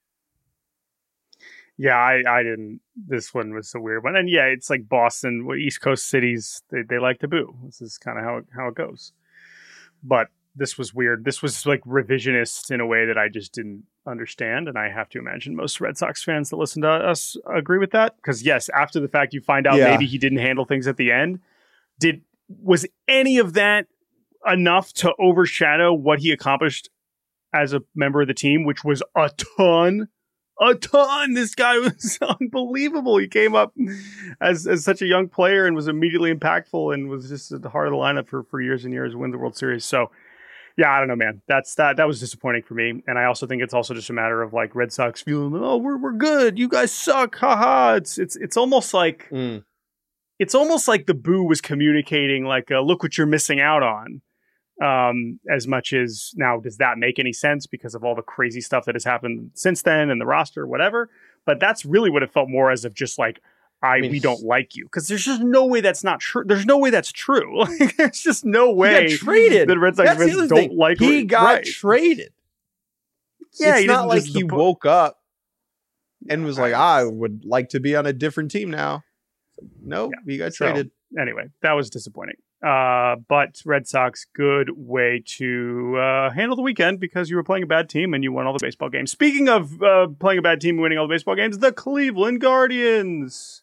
Yeah, I, I didn't. This one was a weird one, and yeah, it's like Boston, East Coast cities. They, they like to boo. This is kind of how it, how it goes. But this was weird. This was like revisionist in a way that I just didn't understand, and I have to imagine most Red Sox fans that listen to us agree with that. Because yes, after the fact, you find out Yeah. maybe he didn't handle things at the end. Did was any of that enough to overshadow what he accomplished as a member of the team, which was a ton a ton. This guy was unbelievable. He came up as as such a young player and was immediately impactful and was just at the heart of the lineup for, for years and years, win the World Series. So, yeah, I don't know, man. That's that. That was disappointing for me. And I also think it's also just a matter of like Red Sox feeling, oh, we're we're good. You guys suck. Haha. It's it's it's almost like Mm. it's almost like the boo was communicating like, uh, look what you're missing out on. Um, as much as now, does that make any sense because of all the crazy stuff that has happened since then and the roster, whatever? But that's really what it felt more as of just like, I, I mean, we don't like you, because there's just no way that's not true. There's no way that's true. Like, there's just no way He got traded. that Red Sox That's the fans other don't thing. like. He got right. traded. Yeah, it's he not didn't like just he depo- woke up and was like, I would like to be on a different team now. No, Yeah. he got So, traded. Anyway, that was disappointing. Uh, but Red Sox, good way to uh, handle the weekend because you were playing a bad team and you won all the baseball games. Speaking of uh, playing a bad team and winning all the baseball games, the Cleveland Guardians.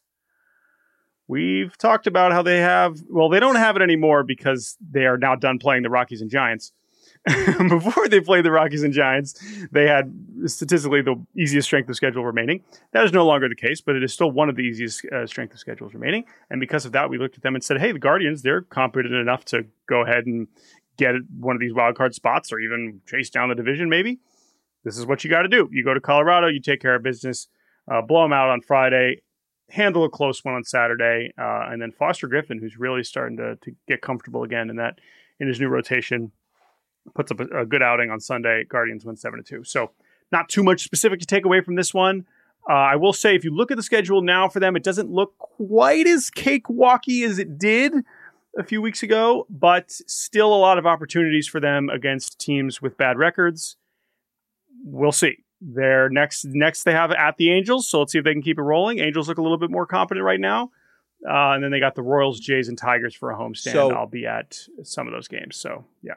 We've talked about how they have, well, they don't have it anymore because they are now done playing the Rockies and Giants. Before they played the Rockies and Giants, they had statistically the easiest strength of schedule remaining. That is no longer the case, but it is still one of the easiest uh, strength of schedules remaining. And because of that, we looked at them and said, hey, the Guardians, they're competent enough to go ahead and get one of these wild card spots or even chase down the division maybe. This is what you got to do. You go to Colorado, you take care of business, uh, blow them out on Friday, handle a close one on Saturday, uh, and then Foster Griffin, who's really starting to, to get comfortable again in that in his new rotation, puts up a, a good outing on Sunday. Guardians win seven to two. So not too much specific to take away from this one. Uh, I will say, if you look at the schedule now for them, it doesn't look quite as cakewalky as it did a few weeks ago, but still a lot of opportunities for them against teams with bad records. We'll see. They're next, next they have at the Angels, so let's see if they can keep it rolling. Angels look a little bit more competent right now. Uh, and then they got the Royals, Jays, and Tigers for a homestand. So- I'll be at some of those games. So, yeah.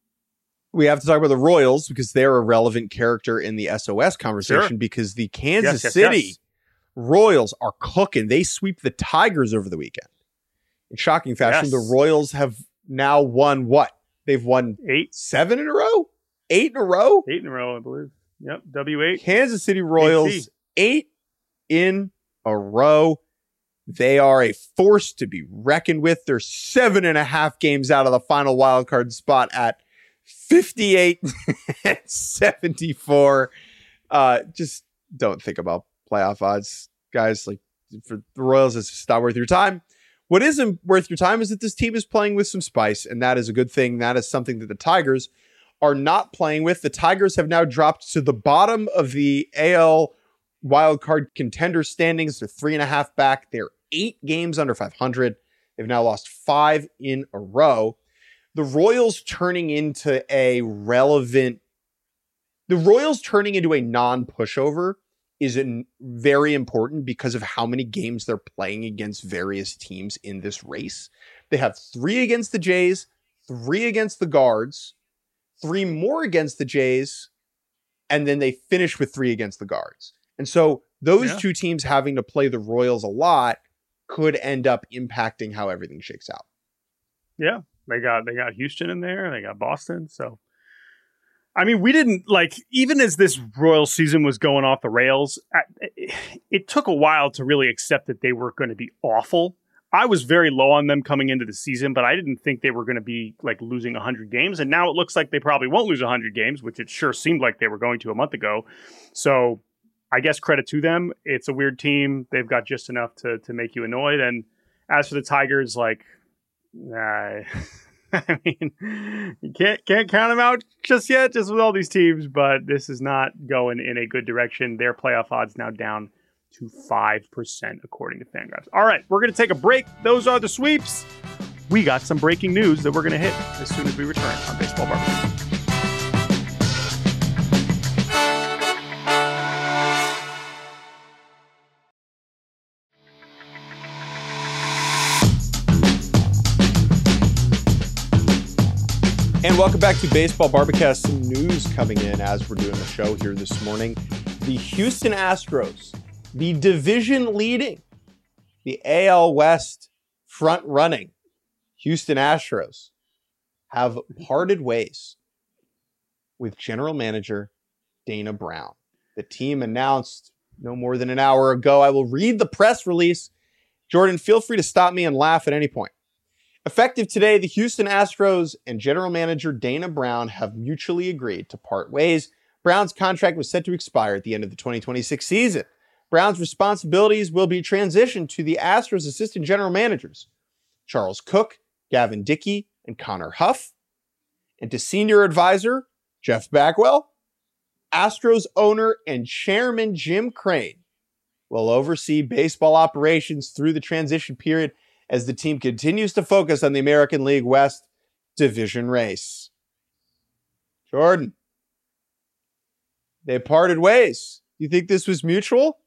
We have to talk about the Royals because they're a relevant character in the S O S conversation Sure. because the Kansas Yes, yes, City yes. Royals are cooking. They sweep the Tigers over the weekend. In shocking fashion, Yes. the Royals have now won what? They've won Eight, seven in a row? Eight in a row? eight in a row, I believe. Yep, W eight. Kansas City Royals, eight. eight in a row. They are a force to be reckoned with. They're seven and a half games out of the final wild card spot at fifty-eight and seventy-four. Uh, just don't think about playoff odds, guys. Like, for the Royals, it's just not worth your time. What isn't worth your time is that this team is playing with some spice, and that is a good thing. That is something that the Tigers are not playing with. The Tigers have now dropped to the bottom of the A L wildcard contender standings. They're three and a half back. They're eight games under five hundred. They've now lost five in a row. The Royals turning into a relevant, the Royals turning into a non-pushover is an, very important because of how many games they're playing against various teams in this race. They have three against the Jays, three against the Guards, three more against the Jays, and then they finish with three against the Guards. And so those Yeah. two teams having to play the Royals a lot could end up impacting how everything shakes out. Yeah, they got they got Houston in there. They got Boston. So, I mean, we didn't like even as this Royal season was going off the rails. It, it took a while to really accept that they were going to be awful. I was very low on them coming into the season, but I didn't think they were going to be like losing one hundred games. And now it looks like they probably won't lose one hundred games, which it sure seemed like they were going to a month ago. So, I guess credit to them. It's a weird team. They've got just enough to to make you annoyed. And as for the Tigers, like, nah, I mean, you can't can't count them out just yet, just with all these teams. But this is not going in a good direction. Their playoff odds now down to five percent, according to Fangraphs. All right, we're going to take a break. Those are the sweeps. We got some breaking news that we're going to hit as soon as we return on Baseball Barbecue. And welcome back to Baseball Barbecast. Some news coming in as we're doing the show here this morning. The Houston Astros, the division leading, the A L West front running Houston Astros, have parted ways with general manager Dana Brown. the team announced no more than an hour ago. I will read the press release. Jordan, feel free to stop me and laugh at any point. Effective today, the Houston Astros and general manager Dana Brown have mutually agreed to part ways. Brown's contract was set to expire at the end of the twenty twenty-six season. Brown's responsibilities will be transitioned to the Astros assistant general managers, Charles Cook, Gavin Dickey, and Connor Huff, and to senior advisor, Jeff Bagwell. Astros owner and chairman Jim Crane will oversee baseball operations through the transition period as the team continues to focus on the American League West division race. Jordan, they parted ways. You think this was mutual?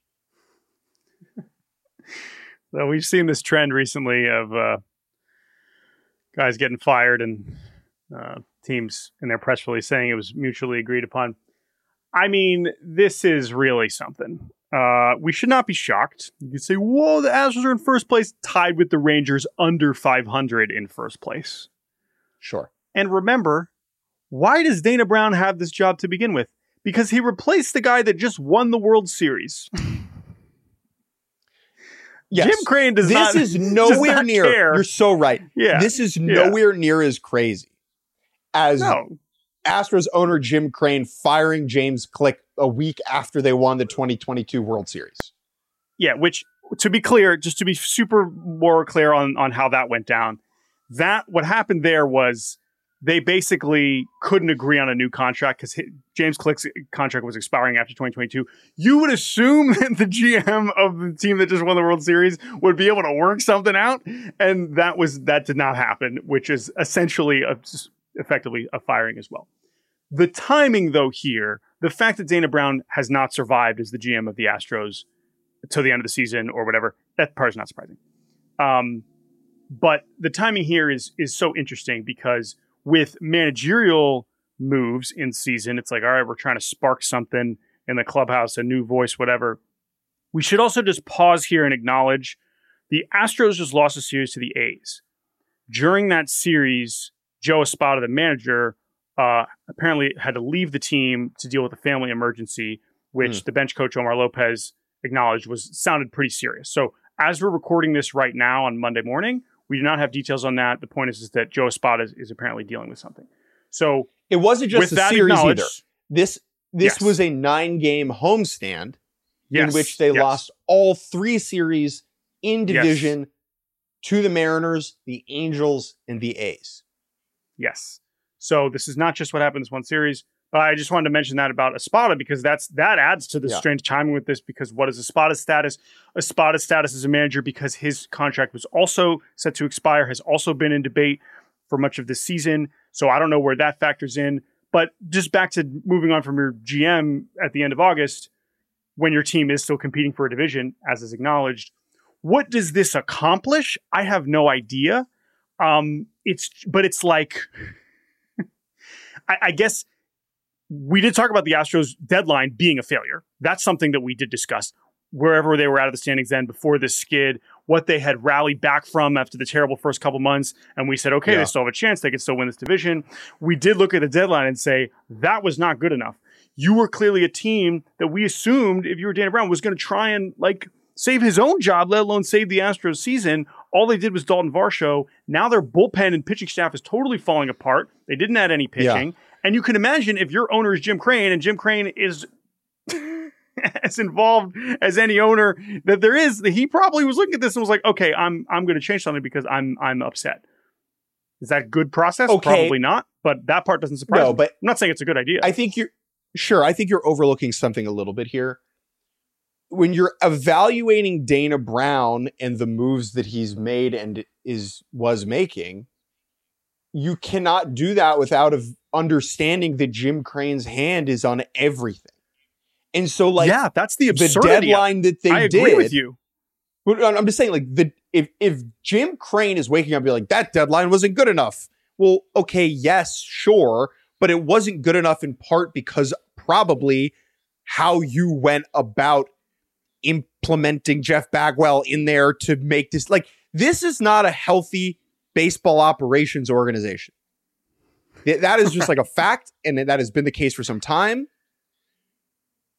So we've seen this trend recently of uh, guys getting fired and uh, teams in their press release saying it was mutually agreed upon. I mean, this is really something. Uh, we should not be shocked. You could say, whoa, the Astros are in first place, tied with the Rangers under five hundred in first place. Sure. And remember, why does Dana Brown have this job to begin with? Because he replaced the guy that just won the World Series. Yes. Jim Crane does this not. This is nowhere not near. Care. You're so right. Yeah. This is Yeah. nowhere near as crazy as No. Astros owner Jim Crane firing James Click a week after they won the twenty twenty-two World Series. Yeah, which, to be clear, just to be super more clear on, on how that went down, that what happened there was they basically couldn't agree on a new contract because James Click's contract was expiring after twenty twenty-two. You would assume that the G M of the team that just won the World Series would be able to work something out, and that was that did not happen, which is essentially a, effectively a firing as well. The timing, though, here, the fact that Dana Brown has not survived as the G M of the Astros till the end of the season or whatever, that part is not surprising. Um, but the timing here is is so interesting because with managerial moves in season, it's like, all right, we're trying to spark something in the clubhouse, a new voice, whatever. We should also just pause here and acknowledge the Astros just lost a series to the A's. During that series, Joe Espada, the manager, uh, apparently had to leave the team to deal with a family emergency, which mm. the bench coach Omar Lopez acknowledged was sounded pretty serious. So as we're recording this right now on Monday morning, we do not have details on that. The point is, is that Joe Espada is, is apparently dealing with something. So it wasn't just a series either. This this yes. was a nine-game homestand yes. in which they yes. lost all three series in division yes. to the Mariners, the Angels, and the A's. Yes. So this is not just what happened in this one series, but I just wanted to mention that about Espada because that's that adds to the yeah. strange timing with this because what is Espada's status? Espada's status as a manager because his contract was also set to expire, has also been in debate for much of this season. So I don't know where that factors in. But just back to moving on from your G M at the end of August, when your team is still competing for a division, as is acknowledged, what does this accomplish? I have no idea. Um, it's but it's like, I, I guess we did talk about the Astros deadline being a failure. That's something that we did discuss. Wherever they were out of the standings then before this skid, what they had rallied back from after the terrible first couple months. And we said, okay, yeah. they still have a chance. They can still win this division. We did look at the deadline and say, that was not good enough. You were clearly a team that we assumed, if you were Dana Brown, was going to try and like save his own job, let alone save the Astros season. All they did was Dalton Varsho. Now their bullpen and pitching staff is totally falling apart. They didn't add any pitching. Yeah. And you can imagine if your owner is Jim Crane and Jim Crane is as involved as any owner that there is, he probably was looking at this and was like, okay, I'm I'm going to change something because I'm I'm upset. Is that a good process? Okay. Probably not, but that part doesn't surprise no, me. But I'm not saying it's a good idea. I think you're sure. I think you're overlooking something a little bit here. When you're evaluating Dana Brown and the moves that he's made and is was making, you cannot do that without of understanding that Jim Crane's hand is on everything. And so, like, yeah, that's the the deadline that they I did. agree with you. I'm just saying, like, the if if Jim Crane is waking up and be like, that deadline wasn't good enough. Well, okay, yes, sure, but it wasn't good enough in part because probably how you went about implementing Jeff Bagwell in there to make this, like, this is not a healthy baseball operations organization. That is just like a fact, and that has been the case for some time.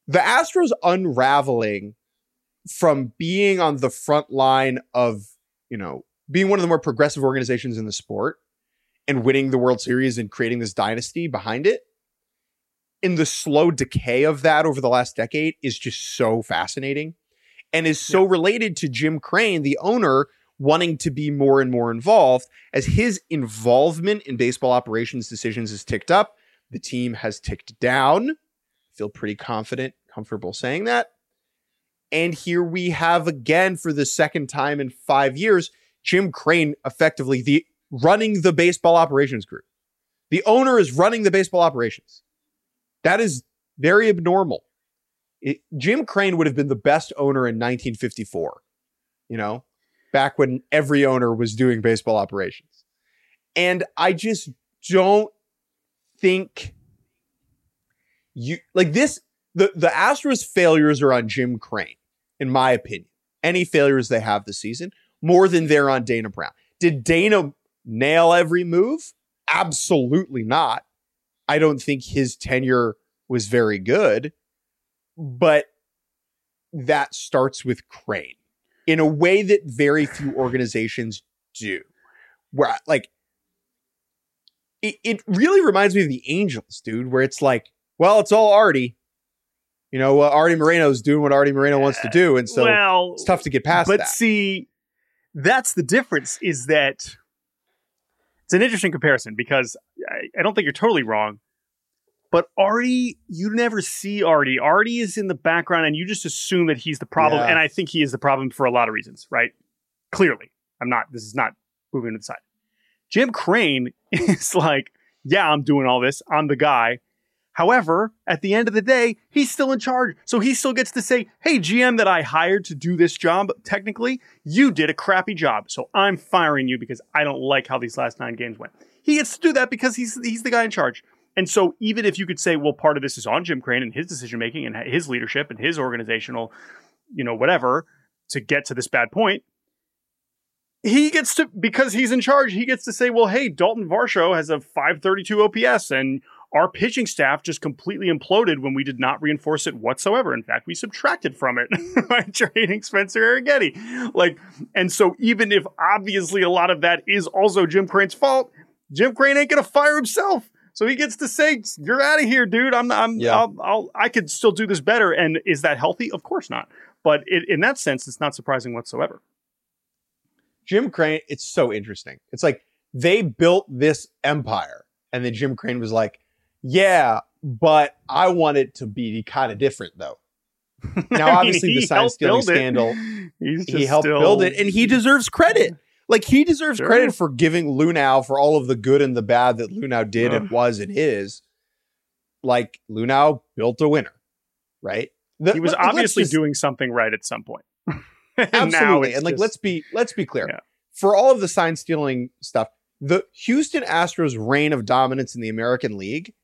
the Astros unraveling from being on the front line of, you know, being one of the more progressive organizations in the sport and winning the World Series and creating this dynasty behind it, in the slow decay of that over the last decade is just so fascinating and is so yeah. related to Jim Crane, the owner, wanting to be more and more involved. As his involvement in baseball operations decisions has ticked up, the team has ticked down. I feel pretty confident, comfortable saying that. And here we have again, for the second time in five years, Jim Crane effectively the running the baseball operations group. The owner is running the baseball operations. That is very abnormal. It, Jim Crane would have been the best owner in nineteen fifty-four, you know, back when every owner was doing baseball operations. And I just don't think you like this. The, the Astros failures are on Jim Crane, in my opinion. Any failures they have this season, more than they're on Dana Brown. Did Dana nail every move? Absolutely not. I don't think his tenure was very good, but that starts with Crane in a way that very few organizations do. Where, like, it, it really reminds me of the Angels, dude, where it's like, well, it's all Artie. You know, uh, Artie Moreno's doing what Artie Moreno wants to do, and so well, it's tough to get past but that. But see, that's the difference, is that it's an interesting comparison because I, I don't think you're totally wrong. But Artie, you never see Artie. Artie is in the background and you just assume that he's the problem. Yeah. And I think he is the problem for a lot of reasons, right? Clearly. I'm not, this is not moving to the side. Jim Crane is like, yeah, I'm doing all this. I'm the guy. However, at the end of the day, he's still in charge. So he still gets to say, hey, G M that I hired to do this job, technically, you did a crappy job. So I'm firing you because I don't like how these last nine games went. He gets to do that because he's he's the guy in charge. And so even if you could say, well, part of this is on Jim Crane and his decision-making and his leadership and his organizational, you know, whatever, to get to this bad point, he gets to, because he's in charge, he gets to say, well, hey, Dalton Varsho has a five thirty-two O P S and our pitching staff just completely imploded when we did not reinforce it whatsoever. In fact, we subtracted from it by trading Spencer Arrighetti. Like, and so even if obviously a lot of that is also Jim Crane's fault, Jim Crane ain't going to fire himself. So he gets to say, you're out of here, dude. I'm, I'm, yeah. I'll, I'll, I could still do this better. And is that healthy? Of course not. But it, in that sense, it's not surprising whatsoever. Jim Crane, it's so interesting. It's like they built this empire and then Jim Crane was like, yeah, but I want it to be kind of different though. Now, obviously I mean, the sign stealing scandal, He's just he helped still... build it and he deserves credit. Like, he deserves Sure. credit for giving Luhnow for all of the good and the bad that Luhnow did Ugh. and was and is. Like, Luhnow built a winner, right? The, He was let- let's obviously just- doing something right at some point. and absolutely. now And, it's like, just- let's be let's be clear. Yeah. For all of the sign stealing stuff, the Houston Astros' reign of dominance in the American League,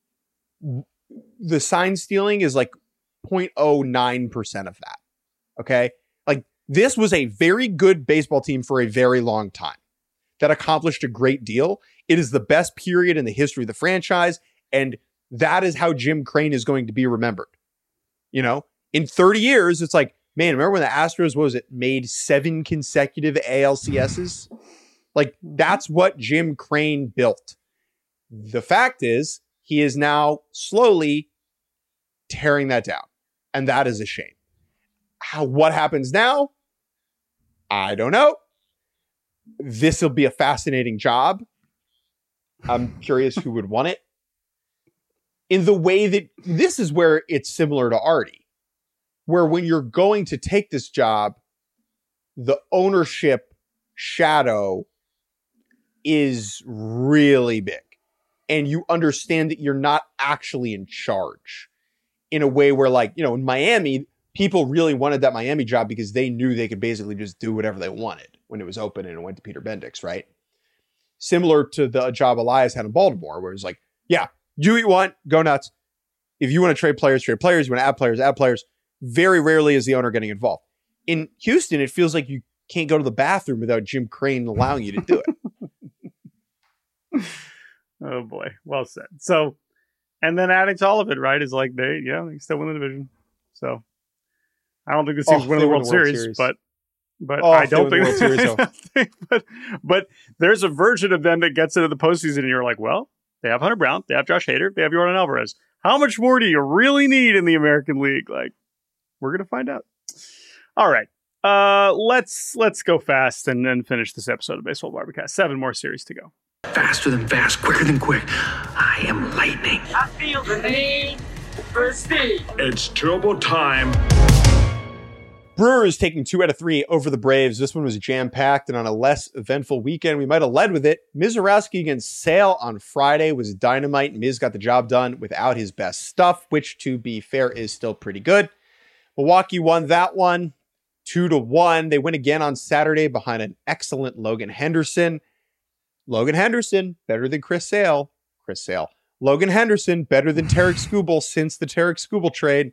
the sign stealing is like zero point zero nine percent of that. Okay? Like, this was a very good baseball team for a very long time that accomplished a great deal. It is the best period in the history of the franchise, and that is how Jim Crane is going to be remembered. You know, in thirty years, it's like, man, remember when the Astros, what was it, made seven consecutive A L C S's? Like, that's what Jim Crane built. The fact is, he is now slowly tearing that down, and that is a shame. How, what happens now? I don't know. This will be a fascinating job. I'm curious who would want it. In the way that this is where it's similar to Artie, where when you're going to take this job, the ownership shadow is really big. And you understand that you're not actually in charge in a way where, like, you know, in Miami, people really wanted that Miami job because they knew they could basically just do whatever they wanted when it was open and it went to Peter Bendix, right? Similar to the job Elias had in Baltimore, where it was like, yeah, do what you want, go nuts. If you want to trade players, trade players. You want to add players, add players. Very rarely is the owner getting involved. In Houston, it feels like you can't go to the bathroom without Jim Crane allowing you to do it. Oh boy, well said. So And then adding to all of it, right, is like they, yeah, they still win the division. So I don't think this team's Oh, winning they the win World, the World Series, Series. but but Oh, I if they don't win think, the World Series, I don't think- but but there's a version of them that gets into the postseason, and you're like, well, they have Hunter Brown, they have Josh Hader, they have Jordan Alvarez. How much more do you really need in the American League? Like, we're gonna find out. All right. Uh, let's let's go fast and then finish this episode of Baseball Barbecast. Seven more series to go. Faster than fast, quicker than quick. I am lightning. I feel the need for speed. It's turbo time. Brewers taking two out of three over the Braves. This one was jam-packed, and on a less eventful weekend, we might have led with it. Mizorowski against Sale on Friday was dynamite. Miz got the job done without his best stuff, which, to be fair, is still pretty good. Milwaukee won that one, two to one. They win again on Saturday behind an excellent Logan Henderson. Logan Henderson, better than Chris Sale. Chris Sale. Logan Henderson, better than Tarek Skubal since the Tarek Skubal trade.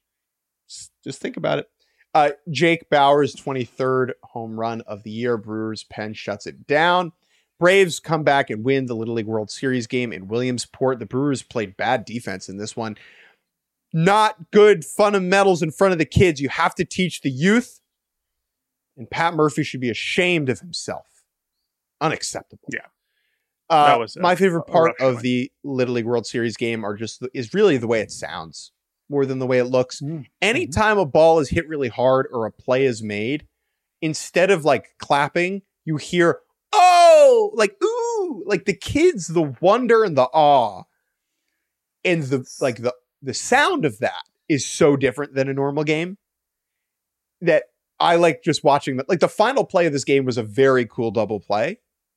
Just think about it. Uh, Jake Bauer's twenty-third home run of the year. Brewers pen shuts it down. Braves come back and win the Little League World Series game in Williamsport. The Brewers played bad defense in this one. Not good fundamentals in front of the kids. You have to teach the youth. And Pat Murphy should be ashamed of himself. Unacceptable. Yeah. Uh, That was a- my favorite a part rough of showing. the Little League World Series game are just is really the way it sounds more than the way it looks. Mm-hmm. Anytime a ball is hit really hard or a play is made, instead of like clapping, you hear, oh, like, ooh, like the kids, the wonder and the awe. And the, like the, the sound of that is so different than a normal game that I like just watching that. Like the final play of this game was a very cool double play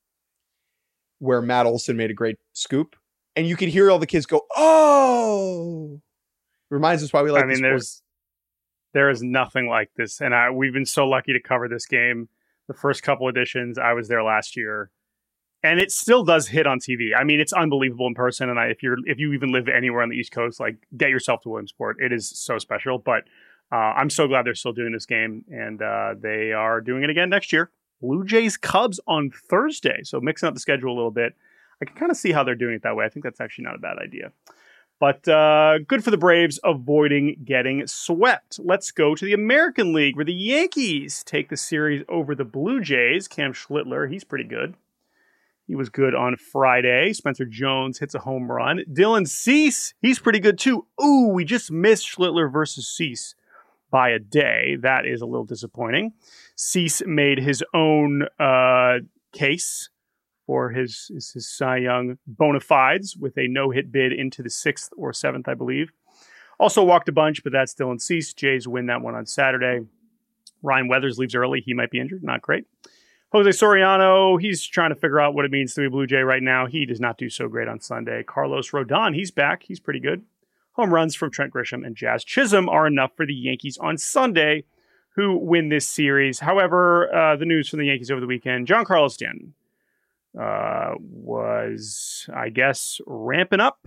where Matt Olson made a great scoop and you could hear all the kids go, oh, reminds us why we like I mean, the there's sport. there is nothing like this, and I we've been so lucky to cover this game. The first couple editions, I was there last year, and it still does hit on T V. I mean, it's unbelievable in person, and I, if you're if you even live anywhere on the East Coast, like get yourself to Williamsport. It is so special. But uh, I'm so glad they're still doing this game, and uh, they are doing it again next year. Blue Jays Cubs on Thursday, so mixing up the schedule a little bit. I can kind of see how they're doing it that way. I think that's actually not a bad idea. But uh, good for the Braves avoiding getting swept. Let's go to the American League where the Yankees take the series over the Blue Jays. Cam Schlittler, he's pretty good. He was good on Friday. Spencer Jones hits a home run. Dylan Cease, he's pretty good too. Ooh, we just missed Schlittler versus Cease by a day. That is a little disappointing. Cease made his own uh, case for his, his, his Cy Young bona fides with a no-hit bid into the sixth or seventh, I believe. Also walked a bunch, but that's Dylan Cease. Jays win that one on Saturday. Ryan Weathers leaves early. He might be injured. Not great. Jose Soriano, he's trying to figure out what it means to be a Blue Jay right now. He does not do so great on Sunday. Carlos Rodon, he's back. He's pretty good. Home runs from Trent Grisham and Jazz Chisholm are enough for the Yankees on Sunday, who win this series. However, uh, the news from the Yankees over the weekend, Giancarlo Stanton uh, was, I guess, ramping up.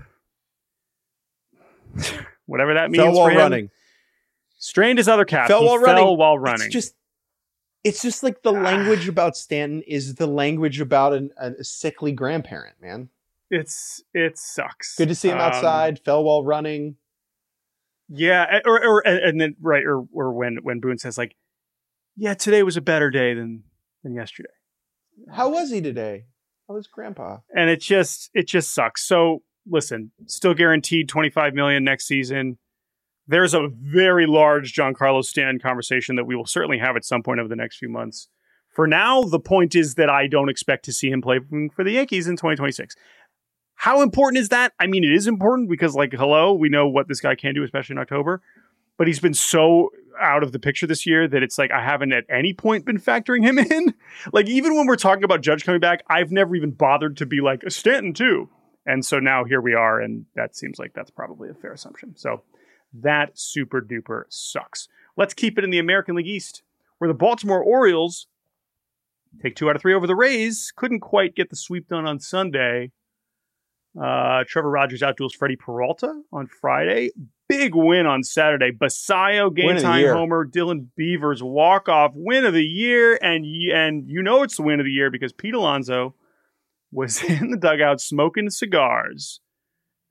Whatever that means Fell while for him. running. Strained his other calf. Fell He while fell running. while running. It's just, it's just like the language about Stanton is the language about an, a sickly grandparent, man. It's it sucks. Good to see him Um, outside. Fell while running. Yeah, or or and and then right or or when when Boone says like, yeah, today was a better day than than yesterday, How was he today? How was Grandpa? and it just it just sucks. So listen, still guaranteed twenty-five million next season. There's a very large Giancarlo Stanton conversation that we will certainly have at some point over the next few months. For now, the point is that I don't expect to see him play for the Yankees in twenty twenty-six. How important is that? I mean, it is important because, like, hello, we know what this guy can do, especially in October. But he's been so out of the picture this year that it's like I haven't at any point been factoring him in. Like, even when we're talking about Judge coming back, I've never even bothered to be like, Stanton too. And so now here we are, and that seems like that's probably a fair assumption. So that super duper sucks. Let's keep it in the American League East, where the Baltimore Orioles take two out of three over the Rays. Couldn't quite get the sweep done on Sunday. Uh, Trevor Rogers outduels Freddie Peralta on Friday. Big win on Saturday. Basayo game Win of the time year. homer. Dylan Beavers walk off win of the year, and y- and you know it's the win of the year because Pete Alonso was in the dugout smoking cigars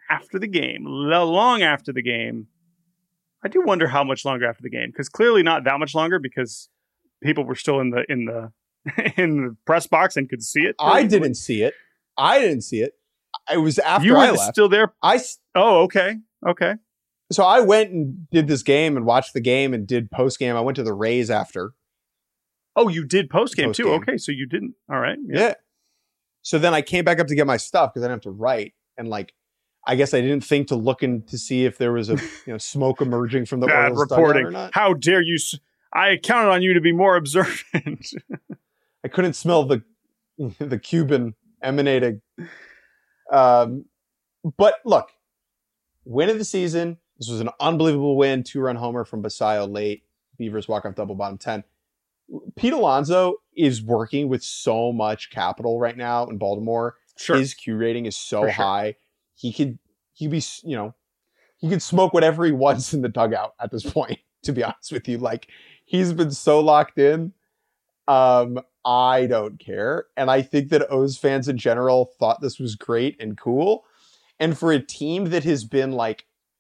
after the game, long after the game. I do wonder how much longer after the game, because clearly not that much longer, because people were still in the in the in the press box and could see it. I didn't see it. I didn't see it. It was after you were I left. Still there. I oh okay okay. So I went and did this game and watched the game and did post game. I went to the Rays after. Oh, you did post game too. Post-game. Okay, so you didn't. All right. Yeah. yeah. So then I came back up to get my stuff because I didn't have to write, and like, I guess I didn't think to look in to see if there was a you know smoke emerging from the Bad Orioles reporting. dugout or not. How dare you? S- I counted on you to be more observant. I couldn't smell the the Cuban emanating. Um, but look, win of the season. This was an unbelievable win. Two run homer from Basayo late. Beavers walk off double bottom ten. Pete Alonso is working with so much capital right now in Baltimore. Sure. His Q rating is so For sure. high. He could he be you know he could smoke whatever he wants in the dugout at this point. To be honest with you, like he's been so locked in. Um, I don't care, and I think that O's fans in general thought this was great and cool. And for a team that has been like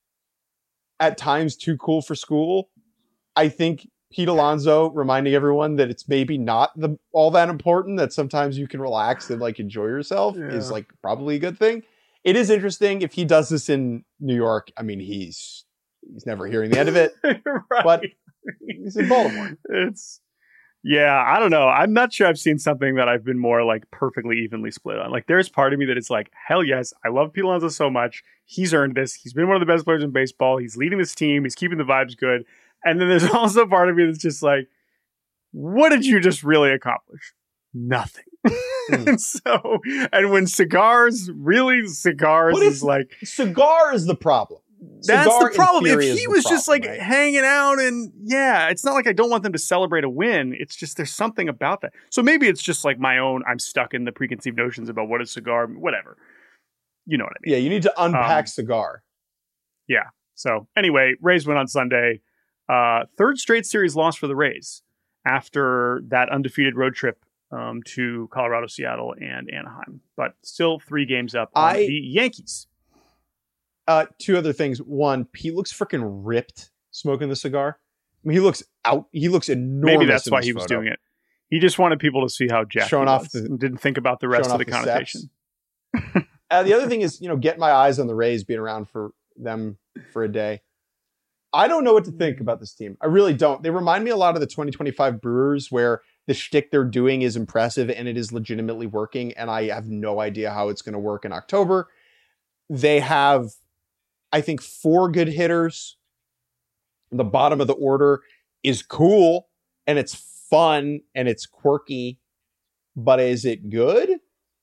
at times too cool for school, I think Pete Alonso reminding everyone that it's maybe not the all that important, that sometimes you can relax and like enjoy yourself Yeah. is like probably a good thing. It is interesting if he does this in New York. I mean, he's he's never hearing the end of it, right. but he's in Baltimore. It's yeah, I don't know. I'm not sure I've seen something that I've been more like perfectly evenly split on. Like there's part of me that it's like, hell yes, I love Pete Alonso so much. He's earned this. He's been one of the best players in baseball. He's leading this team. He's keeping the vibes good. And then there's also part of me that's just like, what did you just really accomplish? Nothing. Mm. And so, and when cigars, really cigars What is if- like, Cigar is the problem. that's Cigar, the in problem. If theory, he is the was just problem, like right? hanging out and yeah, it's not like I don't want them to celebrate a win. It's just there's something about that. So maybe it's just like my own, I'm stuck in the preconceived notions about what a cigar, whatever. You know what I mean? Yeah, you need to unpack Um, Cigar. Yeah. So anyway, Rays win on Sunday. Uh, third straight series loss for the Rays after that undefeated road trip um, to Colorado, Seattle, and Anaheim. But still three games up on I- the Yankees. Uh, two other things. One, Pete looks freaking ripped smoking the cigar. I mean, he looks out. He looks enormous. Maybe that's in why this he was photo. doing it. He just wanted people to see how jacked Showing he off was the- and didn't think about the rest showing of the off the connotation. Uh, the other thing is, you know, getting my eyes on the Rays, being around for them for a day. I don't know what to think about this team. I really don't. They remind me a lot of the twenty twenty-five Brewers, where the shtick they're doing is impressive and it is legitimately working. And I have no idea how it's going to work in October. They have, I think, four good hitters. The bottom of the order is cool and it's fun and it's quirky, but is it good?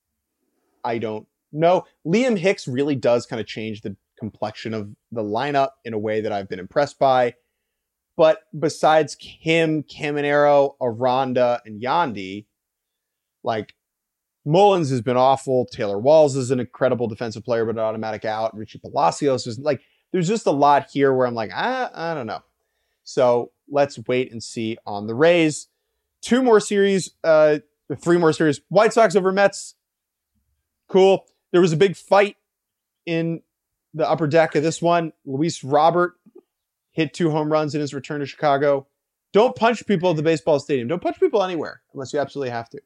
I don't know. Liam Hicks really does kind of change the complexion of the lineup in a way that I've been impressed by. But besides him, Caminero, Aranda, and Yandy, like Mullins has been awful. Taylor Walls is an incredible defensive player, but an automatic out. Richie Palacios is like, there's just a lot here where I'm like, I, I don't know. So let's wait and see on the Rays. Two more series, uh, three more series. White Sox over Mets. Cool. There was a big fight in the upper deck of this one. Luis Robert hit two home runs in his return to Chicago. Don't punch people at the baseball stadium. Don't punch people anywhere unless you absolutely have to.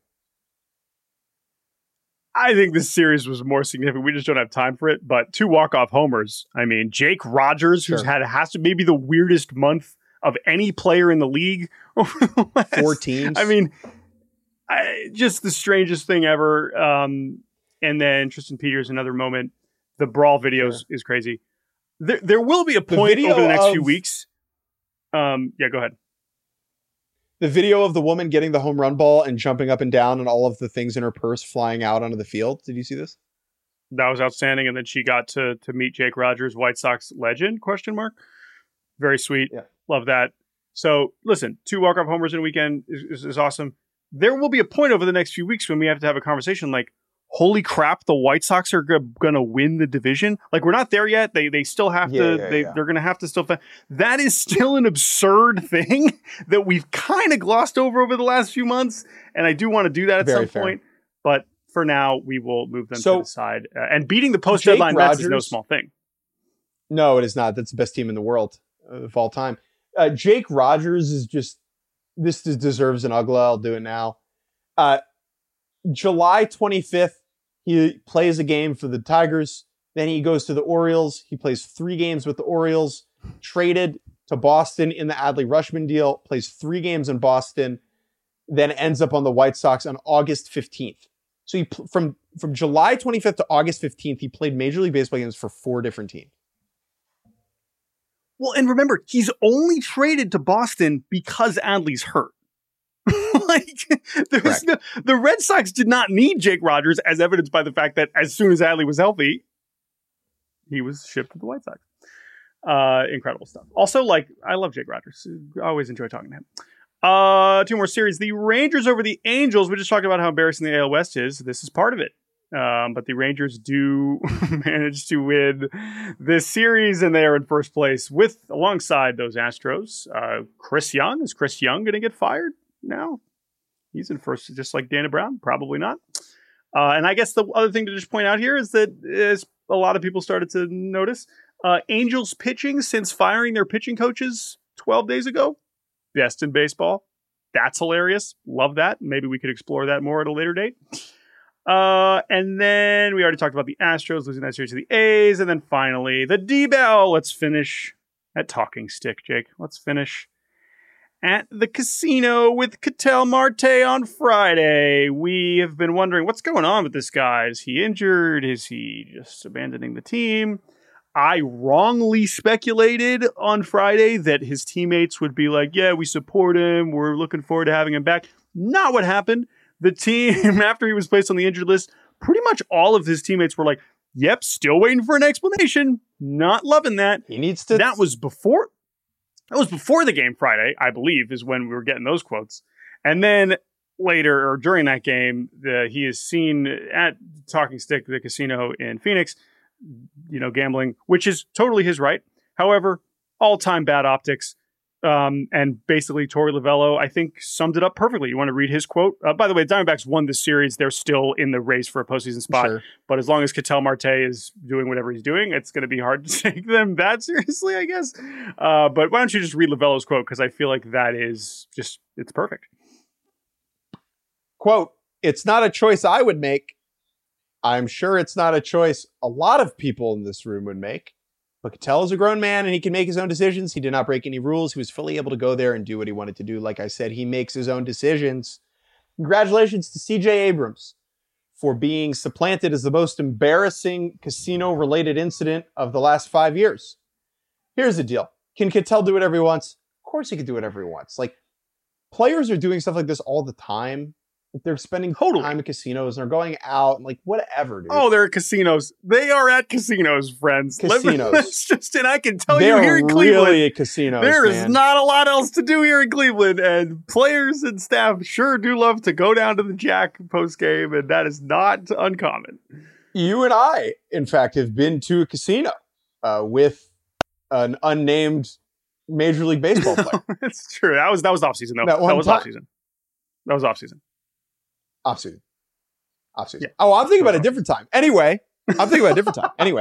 I think this series was more significant. We just don't have time for it. But two walk-off homers. I mean, Jake Rogers, who's Sure. had has to maybe the weirdest month of any player in the league over the last, Four teams. I mean, I, just the strangest thing ever. Um, and then Tristan Peters, another moment. The brawl videos Sure. is crazy. There, there will be a The point video over the next of- few weeks. Um, yeah, go ahead. The video of the woman getting the home run ball and jumping up and down and all of the things in her purse flying out onto the field. Did you see this? That was outstanding. And then she got to to meet Jake Rogers, White Sox legend, question mark. Very sweet. Yeah. Love that. So listen, two walk-off homers in a weekend is, is, is awesome. There will be a point over the next few weeks when we have to have a conversation like, holy crap, the White Sox are g- going to win the division. Like, we're not there yet. They they still have Yeah, to, yeah, they, yeah. they're going to have to still, fa- that is still an absurd thing that we've kind of glossed over over the last few months. And I do want to do that at Very some fair. point. But for now, we will move them So, to the side. Uh, and beating the post deadline Mets is no small thing. No, it is not. That's the best team in the world uh, of all time. Uh, Jake Rogers is just, this is, deserves an Ugla. I'll do it now. Uh, July twenty-fifth, he plays a game for the Tigers. Then he goes to the Orioles. He plays three games with the Orioles, traded to Boston in the Adley Rutschman deal, plays three games in Boston, then ends up on the White Sox on August fifteenth. So he from, from July twenty-fifth to August fifteenth, he played Major League Baseball games for four different teams. Well, and remember, he's only traded to Boston because Adley's hurt. like, there's no, the Red Sox did not need Jake Rogers, as evidenced by the fact that as soon as Adley was healthy, he was shipped to the White Sox. Uh, incredible stuff. Also, like, I love Jake Rogers. I always enjoy talking to him. Uh, two more series. The Rangers over the Angels. We just talked about how embarrassing the A L West is. This is part of it. Um, but the Rangers do manage to win this series, and they are in first place with alongside those Astros. Uh, Chris Young. Is Chris Young going to get fired now? He's in first, just like Dana Brown. Probably not. Uh, and I guess the other thing to just point out here is that as a lot of people started to notice, uh, Angels pitching since firing their pitching coaches twelve days ago, best in baseball. That's hilarious. Love that. Maybe we could explore that more at a later date. Uh, and then we already talked about the Astros losing that series to the A's. And then finally, the D-Bell. Let's finish at Talking Stick, Jake. Let's finish at the casino with Ketel Marte on Friday. We have been wondering what's going on with this guy. Is he injured? Is he just abandoning the team? I wrongly speculated on Friday that his teammates would be like, yeah, we support him. We're looking forward to having him back. Not what happened. The team, after he was placed on the injured list, pretty much all of his teammates were like, yep, still waiting for an explanation. Not loving that. He needs to. That was before. That was before the game Friday, I believe, is when we were getting those quotes. And then later, or during that game, the, he is seen at Talking Stick, the casino in Phoenix, you know, gambling, which is totally his right. However, all-time bad optics. Um, and basically, Torey Lovello, I think, summed it up perfectly. You want to read his quote? Uh, by the way, Diamondbacks won this series. They're still in the race for a postseason spot. Sure. But as long as Ketel Marte is doing whatever he's doing, it's going to be hard to take them that seriously, I guess. Uh, but why don't you just read Lovello's quote? Because I feel like that is just, it's perfect. Quote, it's not a choice I would make. I'm sure it's not a choice a lot of people in this room would make. But Ketel is a grown man and he can make his own decisions. He did not break any rules. He was fully able to go there and do what he wanted to do. Like I said, he makes his own decisions. Congratulations to C J Abrams for being supplanted as the most embarrassing casino-related incident of the last five years. Here's the deal. Can Ketel do whatever he wants? Of course he can do whatever he wants. Like, players are doing stuff like this all the time. They're spending totally. time at casinos and they're going out and like whatever, dude. Oh, they're at casinos. They are at casinos, friends. Casinos. That's just, and I can tell they you here in really Cleveland, at casinos, there is man. not a lot else to do here in Cleveland, and players and staff sure do love to go down to the Jack post game, and that is not uncommon. You and I, in fact, have been to a casino uh, with an unnamed Major League Baseball player. That's true. That was that was off season though. That, that was time. off season. That was off season. Off season. Off season. Yeah. Oh, I'm thinking about a different time. Anyway, I'm thinking about a different time. Anyway.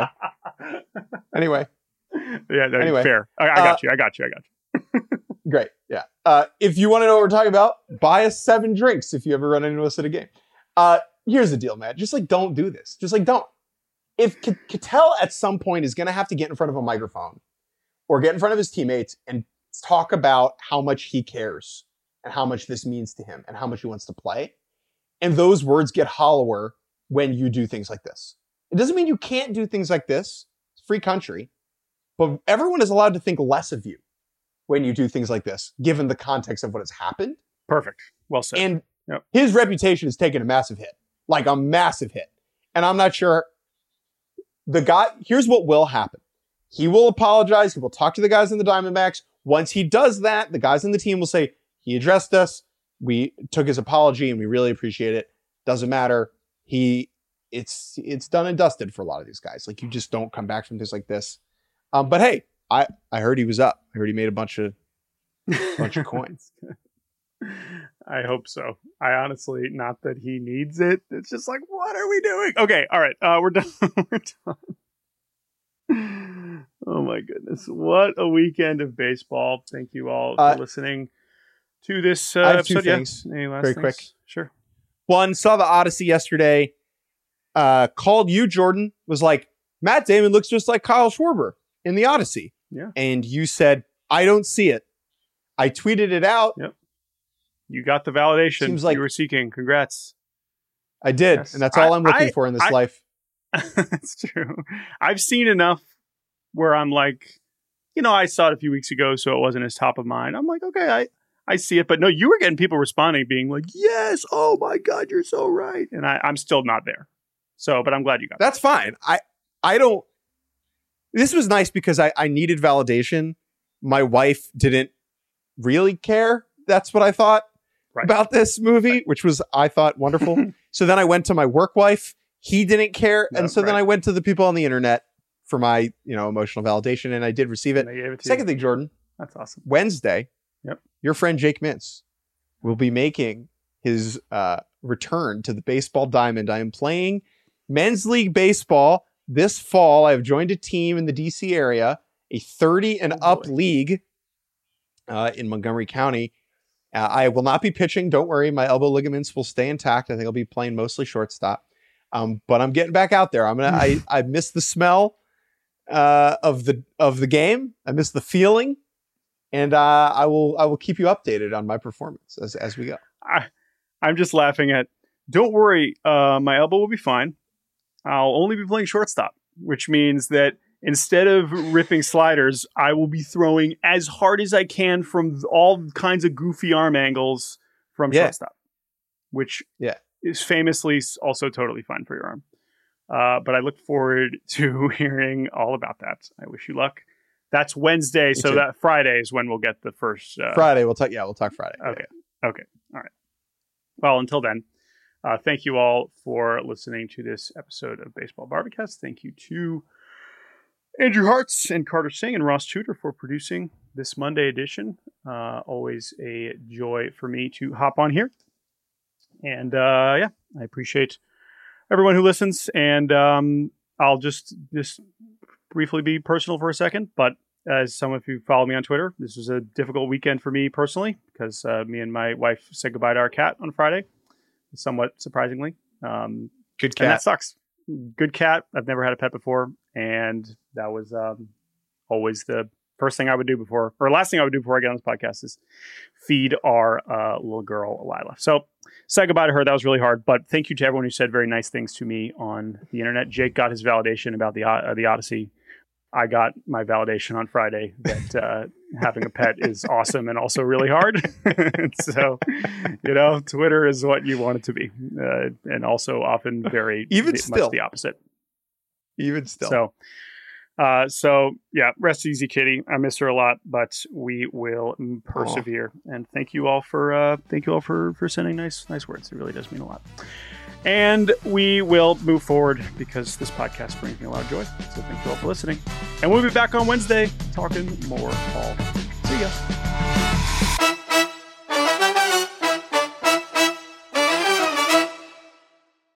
Anyway. Yeah, no, anyway. Fair. I, I got uh, you. I got you. I got you. Great. Yeah. Uh, if you want to know what we're talking about, buy us seven drinks if you ever run into us at a game. Uh, here's the deal, man. Just like, don't do this. Just like, don't. If K- Ketel at some point is going to have to get in front of a microphone or get in front of his teammates and talk about how much he cares and how much this means to him and how much he wants to play, and those words get hollower when you do things like this. It doesn't mean you can't do things like this. It's a free country. But everyone is allowed to think less of you when you do things like this, given the context of what has happened. Perfect. Well said. And yep. his reputation has taken a massive hit. Like a massive hit. And I'm not sure. The guy, here's what will happen. He will apologize. He will talk to the guys in the Diamondbacks. Once he does that, the guys on the team will say, he addressed us. We took his apology and we really appreciate it. Doesn't matter. He, it's, it's done and dusted for a lot of these guys. Like, you just don't come back from things like this. Um, but hey, I, I heard he was up. I heard he made a bunch of, bunch of coins. I hope so. I honestly, not that he needs it. It's just like, what are we doing? Okay, all right. Uh, we're done. We're done. Oh my goodness. What a weekend of baseball. Thank you all for Uh, listening to this uh, I have two episode. things. Yeah. Any last Very things? quick. Sure. One, saw the Odyssey yesterday. Uh, called you, Jordan. Was like, Matt Damon looks just like Kyle Schwarber in the Odyssey. Yeah. And you said, I don't see it. I tweeted it out. Yep. You got the validation Seems like- you were seeking. Congrats. I did. Yes. And that's all I- I'm looking I- for in this I- life. That's true. I've seen enough where I'm like, you know, I saw it a few weeks ago, so it wasn't as top of mind. I'm like, okay, I, I see it. But no, you were getting people responding, being like, yes, oh my God, you're so right. And I, I'm still not there. So, but I'm glad you got That's fine. I I don't. This was nice because I, I needed validation. My wife didn't really care. That's what I thought Right. about this movie, right. which was, I thought, wonderful. So then I went to my work wife. He didn't care. No, and so then right. I went to the people on the internet for my, you know, emotional validation, and I did receive it. And they gave it to Second you. thing, Jordan, That's awesome. Wednesday, Yep. your friend Jake Mintz will be making his uh, return to the baseball diamond. I am playing men's league baseball this fall. I have joined a team in the D C area, a thirty and Oh, up boy. league uh, in Montgomery County. Uh, I will not be pitching. Don't worry. My elbow ligaments will stay intact. I think I'll be playing mostly shortstop. Um, but I'm getting back out there. I'm gonna. I I miss the smell uh, of the of the game. I miss the feeling, and uh, I will I will keep you updated on my performance as as we go. I, I'm just laughing at, don't worry, uh, my elbow will be fine. I'll only be playing shortstop, which means that instead of ripping sliders, I will be throwing as hard as I can from all kinds of goofy arm angles from Yeah. shortstop, which Yeah. is famously also totally fine for your arm. Uh, but I look forward to hearing all about that. I wish you luck. That's Wednesday, so too. that Friday is when we'll get the first. Uh, Friday, we'll talk. Yeah, we'll talk Friday. Okay. Okay. All right. Well, until then, uh, thank you all for listening to this episode of Baseball Barbacast. Thank you to Andrew Hartz and Carter Singh and Ross Tudor for producing this Monday edition. Uh, always a joy for me to hop on here. And uh, yeah, I appreciate everyone who listens. And um, I'll just just briefly be personal for a second, but as some of you follow me on Twitter, this was a difficult weekend for me personally because uh, me and my wife said goodbye to our cat on Friday, somewhat surprisingly. Um, Good and that cat. sucks. Good cat. I've never had a pet before, and that was um, always the first thing I would do before, or last thing I would do before I get on this podcast is feed our uh, little girl, Lila. So say goodbye to her. That was really hard, but thank you to everyone who said very nice things to me on the internet. Jake got his validation about the uh, the Odyssey. I got my validation on Friday that uh, having a pet is awesome and also really hard. So, you know, Twitter is what you want it to be, uh, and also often very Even much still. the opposite. Even still. So, uh, so yeah, rest easy, kitty. I miss her a lot, but we will persevere. And thank you all for uh, thank you all for for sending nice nice words. It really does mean a lot. And we will move forward because this podcast brings me a lot of joy. So thank you all for listening. And we'll be back on Wednesday talking more ball. See ya.